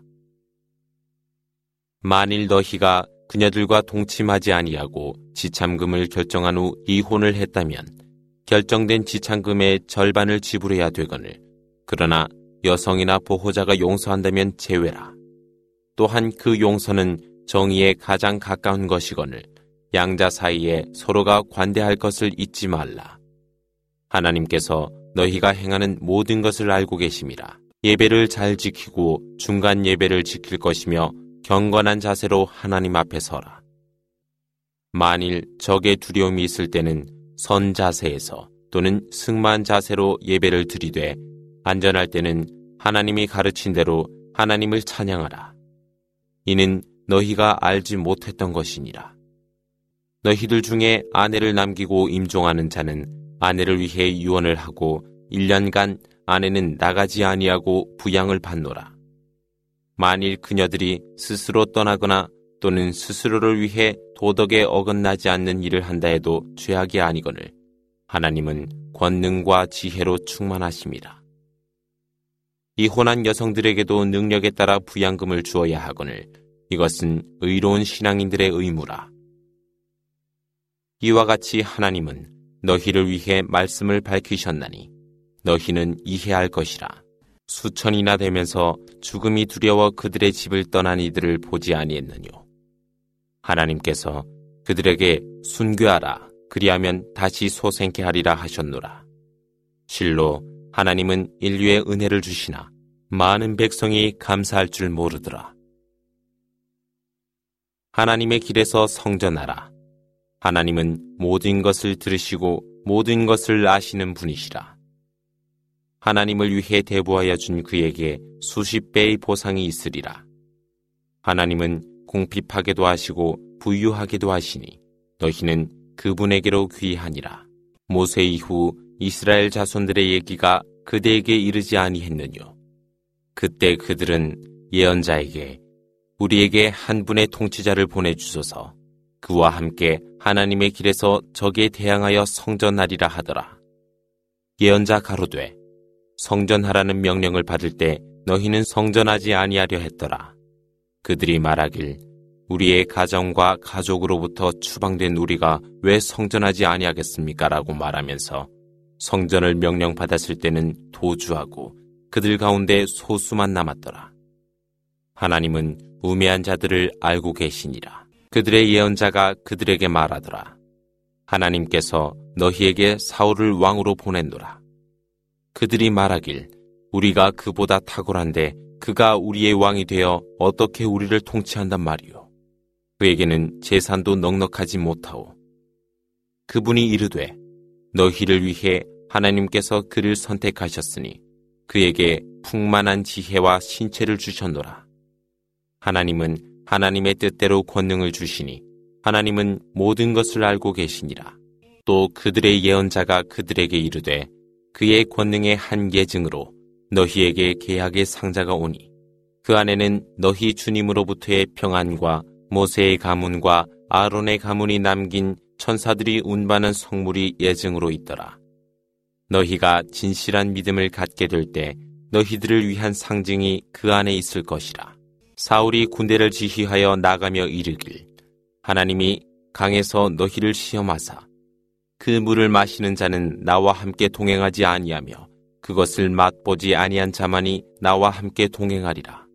만일 너희가 그녀들과 동침하지 아니하고 지참금을 결정한 후 이혼을 했다면 결정된 지참금의 절반을 지불해야 되거늘 그러나 여성이나 보호자가 용서한다면 제외라. 또한 그 용서는 정의에 가장 가까운 것이거늘 양자 사이에 서로가 관대할 것을 잊지 말라. 하나님께서 너희가 행하는 모든 것을 알고 계심이라. 예배를 잘 지키고 중간 예배를 지킬 것이며 경건한 자세로 하나님 앞에 서라. 만일 적의 두려움이 있을 때는 선 자세에서 또는 승만 자세로 예배를 드리되 안전할 때는 하나님이 가르친 대로 하나님을 찬양하라. 이는 너희가 알지 못했던 것이니라. 너희들 중에 아내를 남기고 임종하는 자는 아내를 위해 유언을 하고 일 년간 아내는 나가지 아니하고 부양을 받노라. 만일 그녀들이 스스로 떠나거나 또는 스스로를 위해 도덕에 어긋나지 않는 일을 한다 해도 죄악이 아니거늘 하나님은 권능과 지혜로 충만하심이라. 이혼한 여성들에게도 능력에 따라 부양금을 주어야 하거늘 이것은 의로운 신앙인들의 의무라. 이와 같이 하나님은 너희를 위해 말씀을 밝히셨나니 너희는 이해할 것이라. 수천이나 되면서 죽음이 두려워 그들의 집을 떠난 이들을 보지 아니했느뇨. 하나님께서 그들에게 순교하라 그리하면 다시 소생케 하리라 하셨노라. 실로 하나님은 인류의 은혜를 주시나 많은 백성이 감사할 줄 모르더라. 하나님의 길에서 성전하라. 하나님은 모든 것을 들으시고 모든 것을 아시는 분이시라. 하나님을 위해 대부하여 준 그에게 수십 배의 보상이 있으리라. 하나님은 궁핍하게도 하시고 부유하게도 하시니 너희는 그분에게로 귀하니라. 모세 이후 이스라엘 자손들의 얘기가 그대에게 이르지 아니했느뇨. 그때 그들은 예언자에게 우리에게 한 분의 통치자를 보내주소서 그와 함께 하나님의 길에서 적에 대항하여 성전하리라 하더라. 예언자 가로되 성전하라는 명령을 받을 때 너희는 성전하지 아니하려 했더라. 그들이 말하길 우리의 가정과 가족으로부터 추방된 우리가 왜 성전하지 아니하겠습니까? 라고 말하면서 성전을 명령받았을 때는 도주하고 그들 가운데 소수만 남았더라. 하나님은 우매한 자들을 알고 계시니라. 그들의 예언자가 그들에게 말하더라. 하나님께서 너희에게 사울을 왕으로 보냈노라. 그들이 말하길 우리가 그보다 탁월한데 그가 우리의 왕이 되어 어떻게 우리를 통치한단 말이오. 그에게는 재산도 넉넉하지 못하오. 그분이 이르되 너희를 위해 하나님께서 그를 선택하셨으니 그에게 풍만한 지혜와 신체를 주셨노라. 하나님은 하나님의 뜻대로 권능을 주시니 하나님은 모든 것을 알고 계시니라. 또 그들의 예언자가 그들에게 이르되 그의 권능의 한 예증으로 너희에게 계약의 상자가 오니 그 안에는 너희 주님으로부터의 평안과 모세의 가문과 아론의 가문이 남긴 천사들이 운반한 성물이 예증으로 있더라. 너희가 진실한 믿음을 갖게 될 때 너희들을 위한 상징이 그 안에 있을 것이라. 사울이 군대를 지휘하여 나가며 이르길 하나님이 강에서 너희를 시험하사 그 물을 마시는 자는 나와 함께 동행하지 아니하며 그것을 맛보지 아니한 자만이 나와 함께 동행하리라.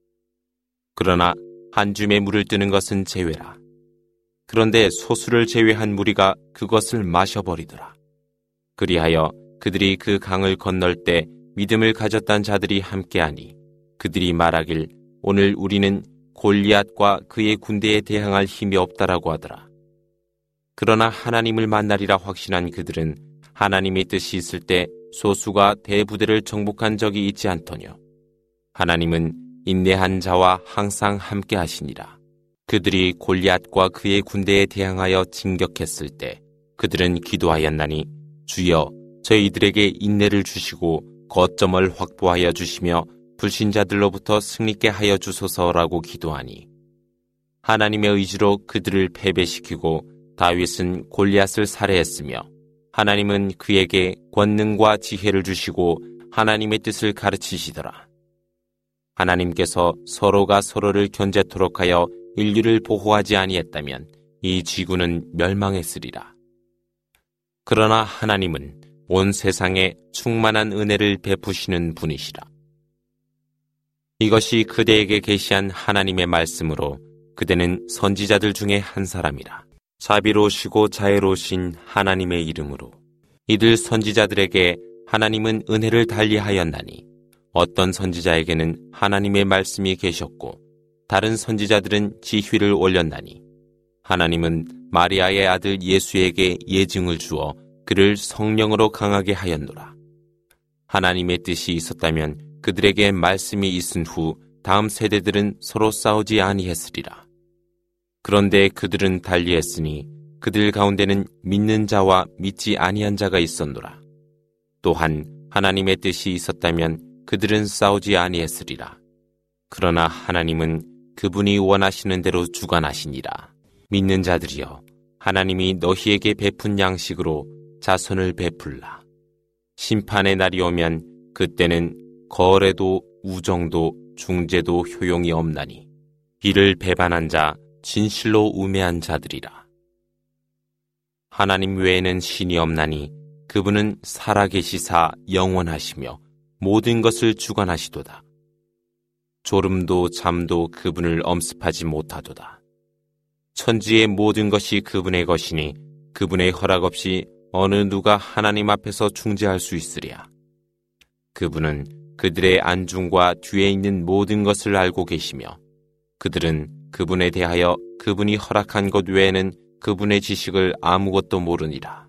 그러나 한 줌의 물을 뜨는 것은 제외라. 그런데 소수를 제외한 무리가 그것을 마셔버리더라. 그리하여 그들이 그 강을 건널 때 믿음을 가졌던 자들이 함께하니 그들이 말하길 오늘 우리는 골리앗과 그의 군대에 대항할 힘이 없다라고 하더라. 그러나 하나님을 만나리라 확신한 그들은 하나님의 뜻이 있을 때 소수가 대부대를 정복한 적이 있지 않더뇨. 하나님은 인내한 자와 항상 함께 하시니라. 그들이 골리앗과 그의 군대에 대항하여 진격했을 때 그들은 기도하였나니 주여 저희들에게 인내를 주시고 거점을 확보하여 주시며 불신자들로부터 승리케 하여 주소서라고 기도하니 하나님의 의지로 그들을 패배시키고 다윗은 골리앗을 살해했으며 하나님은 그에게 권능과 지혜를 주시고 하나님의 뜻을 가르치시더라. 하나님께서 서로가 서로를 견제토록 하여 인류를 보호하지 아니했다면 이 지구는 멸망했으리라. 그러나 하나님은 온 세상에 충만한 은혜를 베푸시는 분이시라. 이것이 그대에게 계시한 하나님의 말씀으로 그대는 선지자들 중에 한 사람이라. 자비로우시고 자애로우신 하나님의 이름으로 이들 선지자들에게 하나님은 은혜를 달리하였나니 어떤 선지자에게는 하나님의 말씀이 계셨고 다른 선지자들은 지휘를 올렸나니 하나님은 마리아의 아들 예수에게 예증을 주어 그를 성령으로 강하게 하였노라. 하나님의 뜻이 있었다면 그들에게 말씀이 있은 후 다음 세대들은 서로 싸우지 아니했으리라. 그런데 그들은 달리했으니 그들 가운데는 믿는 자와 믿지 아니한 자가 있었노라. 또한 하나님의 뜻이 있었다면 그들은 싸우지 아니했으리라. 그러나 하나님은 그분이 원하시는 대로 주관하시니라. 믿는 자들이여, 하나님이 너희에게 베푼 양식으로 자선을 베풀라. 심판의 날이 오면 그때는 거래도 우정도 중재도 효용이 없나니 이를 배반한 자 진실로 우매한 자들이라. 하나님 외에는 신이 없나니 그분은 살아계시사 영원하시며 모든 것을 주관하시도다. 졸음도 잠도 그분을 엄습하지 못하도다. 천지의 모든 것이 그분의 것이니 그분의 허락 없이 어느 누가 하나님 앞에서 중재할 수 있으랴. 그분은 그들의 안중과 뒤에 있는 모든 것을 알고 계시며 그들은 그분에 대하여 그분이 허락한 것 외에는 그분의 지식을 아무것도 모르니라.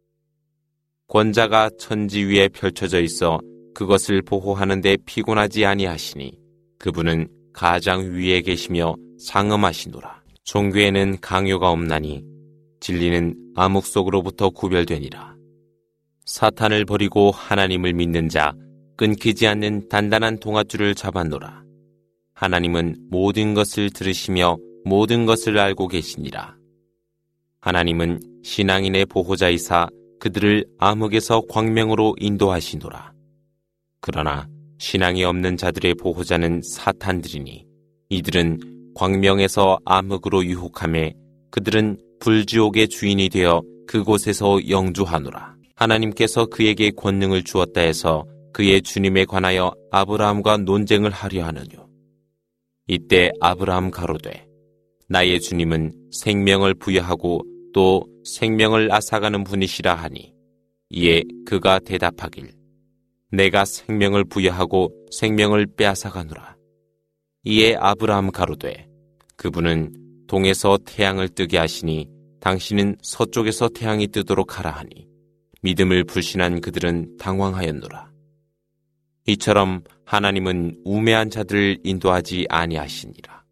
권자가 천지 위에 펼쳐져 있어 그것을 보호하는 데 피곤하지 아니하시니 그분은 가장 위에 계시며 장엄하시노라. 종교에는 강요가 없나니 진리는 암흑 속으로부터 구별되니라. 사탄을 버리고 하나님을 믿는 자 끊기지 않는 단단한 동아줄을 잡았노라. 하나님은 모든 것을 들으시며 모든 것을 알고 계시니라. 하나님은 신앙인의 보호자이사 그들을 암흑에서 광명으로 인도하시노라. 그러나 신앙이 없는 자들의 보호자는 사탄들이니 이들은 광명에서 암흑으로 유혹하며 그들은 불지옥의 주인이 되어 그곳에서 영주하노라. 하나님께서 그에게 권능을 주었다 해서 그의 주님에 관하여 아브라함과 논쟁을 하려 하느뇨. 이때 아브라함 가로되 나의 주님은 생명을 부여하고 또 생명을 앗아가는 분이시라 하니 이에 그가 대답하길 내가 생명을 부여하고 생명을 빼앗아가노라. 이에 아브라함 가로되 그분은 동에서 태양을 뜨게 하시니 당신은 서쪽에서 태양이 뜨도록 하라 하니 믿음을 불신한 그들은 당황하였노라. 이처럼 하나님은 우매한 자들을 인도하지 아니하시니라.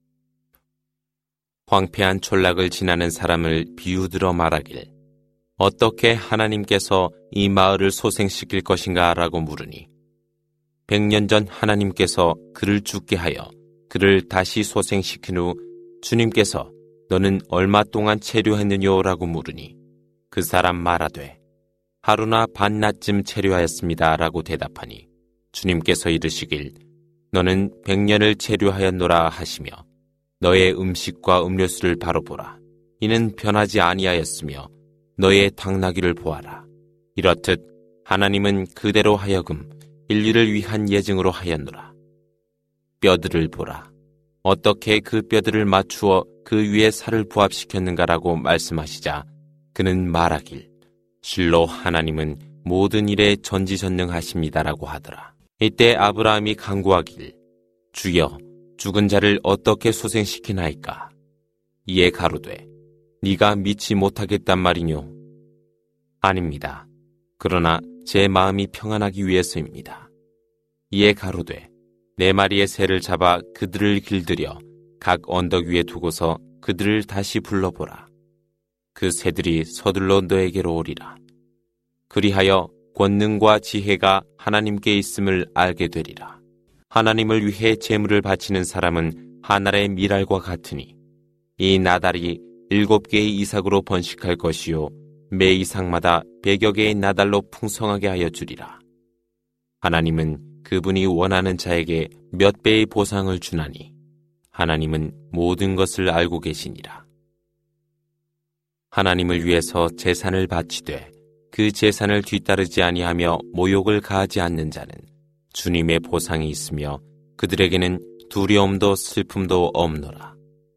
황폐한 촌락을 지나는 사람을 비유들어 말하길 어떻게 하나님께서 이 마을을 소생시킬 것인가 라고 물으니 백년 전 하나님께서 그를 죽게 하여 그를 다시 소생시킨 후 주님께서 너는 얼마 동안 체류했느뇨 라고 물으니 그 사람 말하되 하루나 반낮쯤 체류하였습니다 라고 대답하니 주님께서 이르시길 너는 백년을 체류하였노라 하시며 너의 음식과 음료수를 바로 보라. 이는 변하지 아니하였으며 너의 당나귀를 보아라. 이렇듯 하나님은 그대로 하여금 인류를 위한 예증으로 하였노라. 뼈들을 보라. 어떻게 그 뼈들을 맞추어 그 위에 살을 부합시켰는가라고 말씀하시자 그는 말하길 실로 하나님은 모든 일에 전지전능하십니다라고 하더라. 이때 아브라함이 간구하길 주여 죽은 자를 어떻게 소생시키나이까? 이에 가로되 네가 믿지 못하겠단 말이뇨? 아닙니다. 그러나 제 마음이 평안하기 위해서입니다. 이에 가로되 네 마리의 새를 잡아 그들을 길들여 각 언덕 위에 두고서 그들을 다시 불러보라. 그 새들이 서둘러 너에게로 오리라. 그리하여 권능과 지혜가 하나님께 있음을 알게 되리라. 하나님을 위해 제물을 바치는 사람은 하늘의 미랄과 같으니 이 나달이 일곱 개의 이삭으로 번식할 것이요 매 이삭마다 백여 개의 나달로 풍성하게 하여 주리라. 하나님은 그분이 원하는 자에게 몇 배의 보상을 주나니 하나님은 모든 것을 알고 계시니라. 하나님을 위해서 제산을 바치되 그 제산을 뒤따르지 아니하며 모욕을 가하지 않는 자는 주님의 보상이 있으며 그들에게는 두려움도 슬픔도 없노라.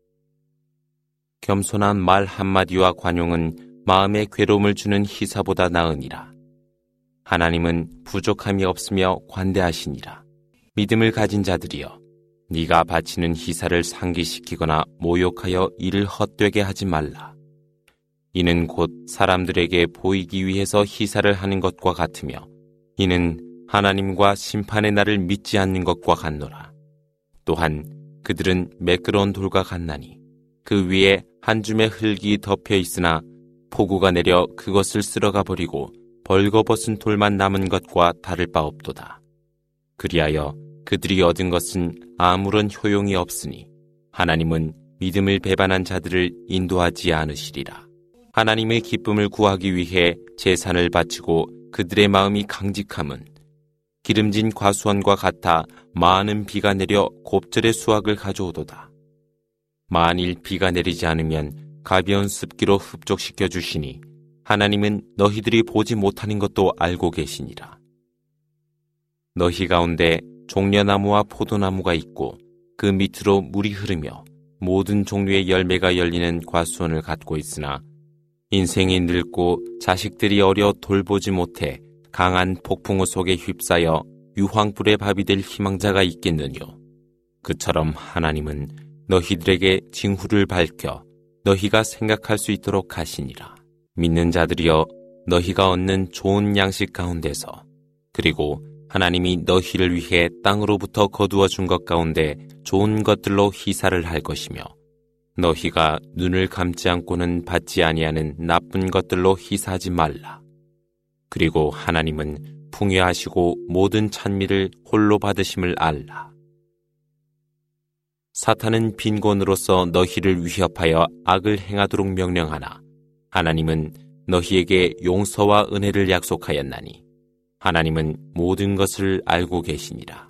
겸손한 말 한마디와 관용은 마음에 괴로움을 주는 희사보다 나으니라. 하나님은 부족함이 없으며 관대하시니라. 믿음을 가진 자들이여 네가 바치는 희사를 상기시키거나 모욕하여 이를 헛되게 하지 말라. 이는 곧 사람들에게 보이기 위해서 희사를 하는 것과 같으며 이는 하나님과 심판의 날을 믿지 않는 것과 같노라. 또한 그들은 매끄러운 돌과 같나니 그 위에 한 줌의 흙이 덮여 있으나 폭우가 내려 그것을 쓸어가 버리고 벌거벗은 돌만 남은 것과 다를 바 없도다. 그리하여 그들이 얻은 것은 아무런 효용이 없으니 하나님은 믿음을 배반한 자들을 인도하지 않으시리라. 하나님의 기쁨을 구하기 위해 제산을 바치고 그들의 마음이 강직함은 기름진 과수원과 같아 많은 비가 내려 곱절의 수확을 가져오도다. 만일 비가 내리지 않으면 가벼운 습기로 흡족시켜 주시니 하나님은 너희들이 보지 못하는 것도 알고 계시니라. 너희 가운데 종려나무와 포도나무가 있고 그 밑으로 물이 흐르며 모든 종류의 열매가 열리는 과수원을 갖고 있으나 인생이 늙고 자식들이 어려 돌보지 못해 강한 폭풍우 속에 휩싸여 유황불의 밥이 될 희망자가 있겠느뇨. 그처럼 하나님은 너희들에게 징후를 밝혀 너희가 생각할 수 있도록 하시니라. 믿는 자들이여, 너희가 얻는 좋은 양식 가운데서 그리고 하나님이 너희를 위해 땅으로부터 거두어 준 것 가운데 좋은 것들로 희사를 할 것이며 너희가 눈을 감지 않고는 받지 아니하는 나쁜 것들로 희사하지 말라. 그리고 하나님은 풍요하시고 모든 찬미를 홀로 받으심을 알라. 사탄은 빈곤으로서 너희를 위협하여 악을 행하도록 명령하나 하나님은 너희에게 용서와 은혜를 약속하였나니 하나님은 모든 것을 알고 계시니라.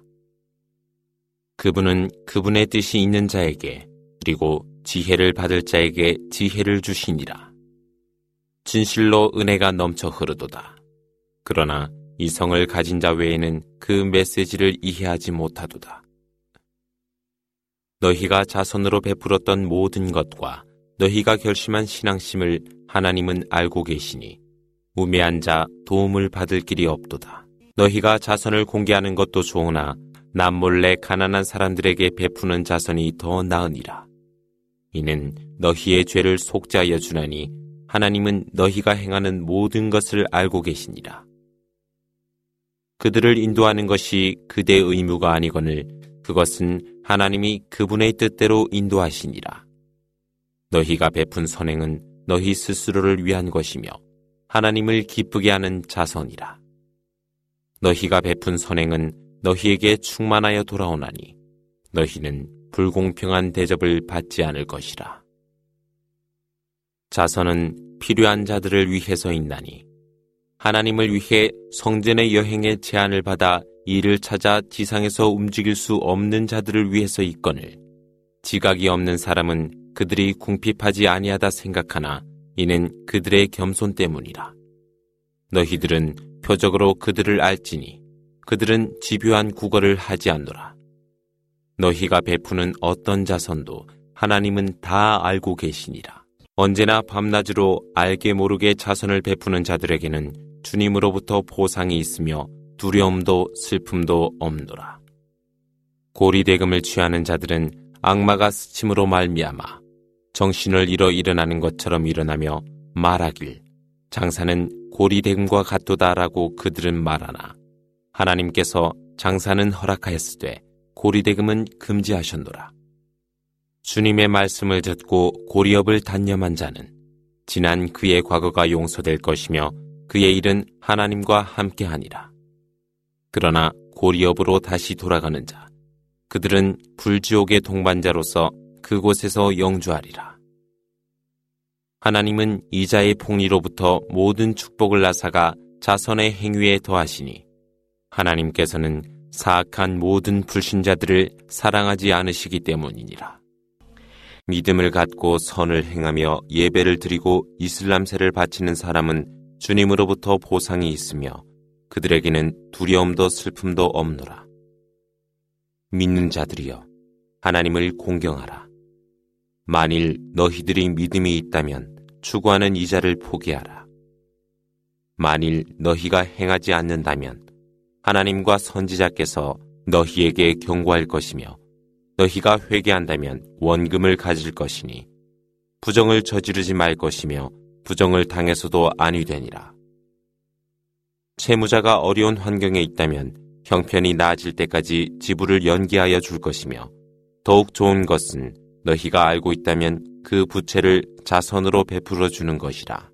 그분은 그분의 뜻이 있는 자에게 그리고 지혜를 받을 자에게 지혜를 주시니라. 진실로 은혜가 넘쳐 흐르도다. 그러나 이성을 가진 자 외에는 그 메시지를 이해하지 못하도다. 너희가 자선으로 베풀었던 모든 것과 너희가 결심한 신앙심을 하나님은 알고 계시니 우매한 자 도움을 받을 길이 없도다. 너희가 자선을 공개하는 것도 좋으나 남몰래 가난한 사람들에게 베푸는 자선이 더 나으니라. 이는 너희의 죄를 속죄하여 주나니 하나님은 너희가 행하는 모든 것을 알고 계시니라. 그들을 인도하는 것이 그대의 의무가 아니거늘 그것은 하나님이 그분의 뜻대로 인도하시니라. 너희가 베푼 선행은 너희 스스로를 위한 것이며 하나님을 기쁘게 하는 자선이라. 너희가 베푼 선행은 너희에게 충만하여 돌아오나니 너희는 불공평한 대접을 받지 않을 것이라. 자선은 필요한 자들을 위해서 있나니 하나님을 위해 성전의 여행의 제안을 받아 이를 찾아 지상에서 움직일 수 없는 자들을 위해서 있거늘 지각이 없는 사람은 그들이 궁핍하지 아니하다 생각하나 이는 그들의 겸손 때문이라. 너희들은 표적으로 그들을 알지니 그들은 집요한 구걸을 하지 않노라. 너희가 베푸는 어떤 자선도 하나님은 다 알고 계시니라. 언제나 밤낮으로 알게 모르게 자선을 베푸는 자들에게는 주님으로부터 보상이 있으며 두려움도 슬픔도 없노라. 고리대금을 취하는 자들은 악마가 스침으로 말미암아 정신을 잃어 일어나는 것처럼 일어나며 말하길 장사는 고리대금과 같도다라고 그들은 말하나 하나님께서 장사는 허락하였으되 고리대금은 금지하셨노라. 주님의 말씀을 듣고 고리업을 단념한 자는 지난 그의 과거가 용서될 것이며 그의 일은 하나님과 함께하니라. 그러나 고리업으로 다시 돌아가는 자, 그들은 불지옥의 동반자로서 그곳에서 영주하리라. 하나님은 이자의 폭리로부터 모든 축복을 나사가 자선의 행위에 더하시니 하나님께서는 사악한 모든 불신자들을 사랑하지 않으시기 때문이니라. 믿음을 갖고 선을 행하며 예배를 드리고 이슬람세를 바치는 사람은 주님으로부터 보상이 있으며 그들에게는 두려움도 슬픔도 없노라. 믿는 자들이여, 하나님을 공경하라. 만일 너희들이 믿음이 있다면 추구하는 이자를 포기하라. 만일 너희가 행하지 않는다면 하나님과 선지자께서 너희에게 경고할 것이며 너희가 회개한다면 원금을 가질 것이니 부정을 저지르지 말 것이며 부정을 당해서도 아니 되니라. 채무자가 어려운 환경에 있다면 형편이 나아질 때까지 지불을 연기하여 줄 것이며 더욱 좋은 것은 너희가 알고 있다면 그 부채를 자선으로 베풀어 주는 것이라.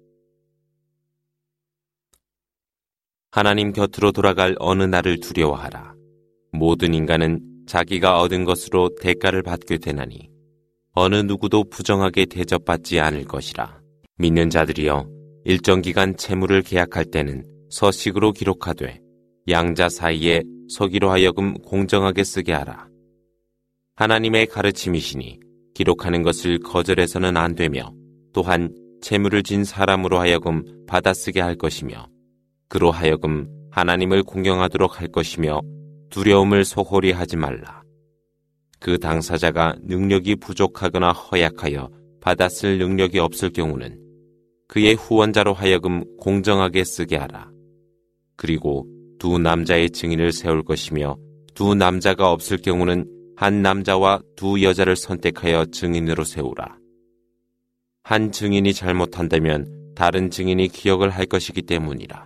하나님 곁으로 돌아갈 어느 날을 두려워하라. 모든 인간은 자기가 얻은 것으로 대가를 받게 되나니 어느 누구도 부정하게 대접받지 않을 것이라. 믿는 자들이여, 일정 기간 채무를 계약할 때는 서식으로 기록하되 양자 사이에 서기로 하여금 공정하게 쓰게 하라. 하나님의 가르침이시니 기록하는 것을 거절해서는 안 되며, 또한 채무를 진 사람으로 하여금 받아쓰게 할 것이며, 그로 하여금 하나님을 공경하도록 할 것이며, 두려움을 소홀히 하지 말라. 그 당사자가 능력이 부족하거나 허약하여 받아쓸 능력이 없을 경우는 그의 후원자로 하여금 공정하게 쓰게 하라. 그리고 두 남자의 증인을 세울 것이며, 두 남자가 없을 경우는 한 남자와 두 여자를 선택하여 증인으로 세우라. 한 증인이 잘못한다면 다른 증인이 기억을 할 것이기 때문이라.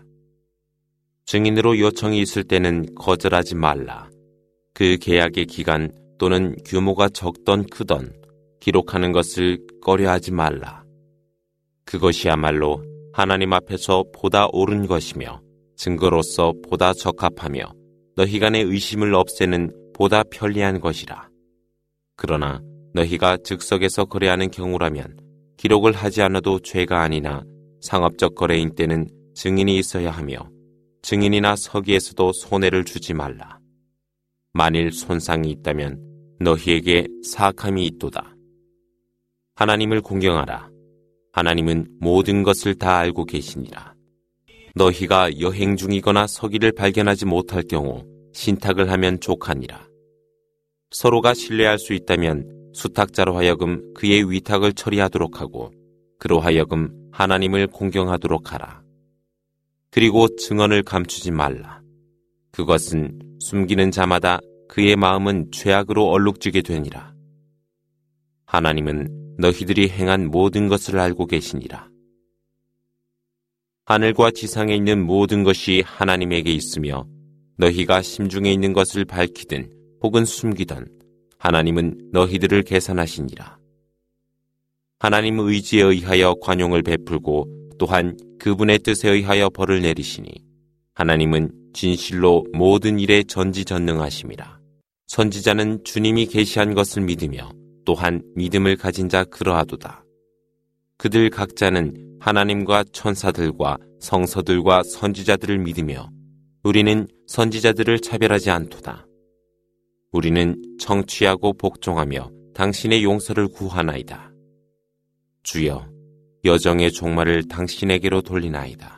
증인으로 요청이 있을 때는 거절하지 말라. 그 계약의 기간 또는 규모가 적던 크던 기록하는 것을 꺼려하지 말라. 그것이야말로 하나님 앞에서 보다 옳은 것이며 증거로서 보다 적합하며 너희 간의 의심을 없애는 보다 편리한 것이라. 그러나 너희가 즉석에서 거래하는 경우라면 기록을 하지 않아도 죄가 아니나 상업적 거래인 때는 증인이 있어야 하며 증인이나 서기에서도 손해를 주지 말라. 만일 손상이 있다면 너희에게 사악함이 있도다. 하나님을 공경하라. 하나님은 모든 것을 다 알고 계시니라. 너희가 여행 중이거나 서기를 발견하지 못할 경우 신탁을 하면 족하니라. 서로가 신뢰할 수 있다면 수탁자로 하여금 그의 위탁을 처리하도록 하고 그로 하여금 하나님을 공경하도록 하라. 그리고 증언을 감추지 말라. 그것은 숨기는 자마다 그의 마음은 죄악으로 얼룩지게 되니라. 하나님은 너희들이 행한 모든 것을 알고 계시니라. 하늘과 지상에 있는 모든 것이 하나님에게 있으며 너희가 심중에 있는 것을 밝히든 혹은 숨기든 하나님은 너희들을 계산하시니라. 하나님 의지에 의하여 관용을 베풀고 또한 그분의 뜻에 의하여 벌을 내리시니 하나님은 진실로 모든 일에 전지전능하심이라. 선지자는 주님이 계시한 것을 믿으며 또한 믿음을 가진 자 그러하도다. 그들 각자는 하나님과 천사들과 성서들과 선지자들을 믿으며 우리는 선지자들을 차별하지 않도다. 우리는 청취하고 복종하며 당신의 용서를 구하나이다. 주여, 여정의 종말을 당신에게로 돌리나이다.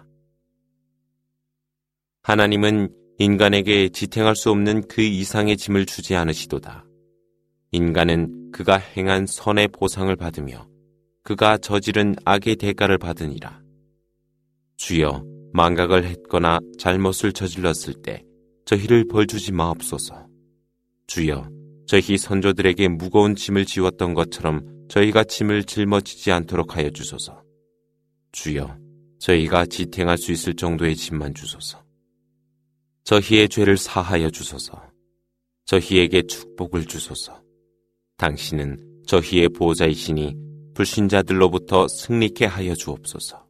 하나님은 인간에게 지탱할 수 없는 그 이상의 짐을 주지 않으시도다. 인간은 그가 행한 선의 보상을 받으며 그가 저지른 악의 대가를 받으니라. 주여, 망각을 했거나 잘못을 저질렀을 때 저희를 벌주지 마옵소서. 주여, 저희 선조들에게 무거운 짐을 지웠던 것처럼 저희가 짐을 짊어지지 않도록 하여 주소서. 주여, 저희가 지탱할 수 있을 정도의 짐만 주소서. 저희의 죄를 사하여 주소서. 저희에게 축복을 주소서. 당신은 저희의 보호자이시니 불신자들로부터 승리케 하여 주옵소서.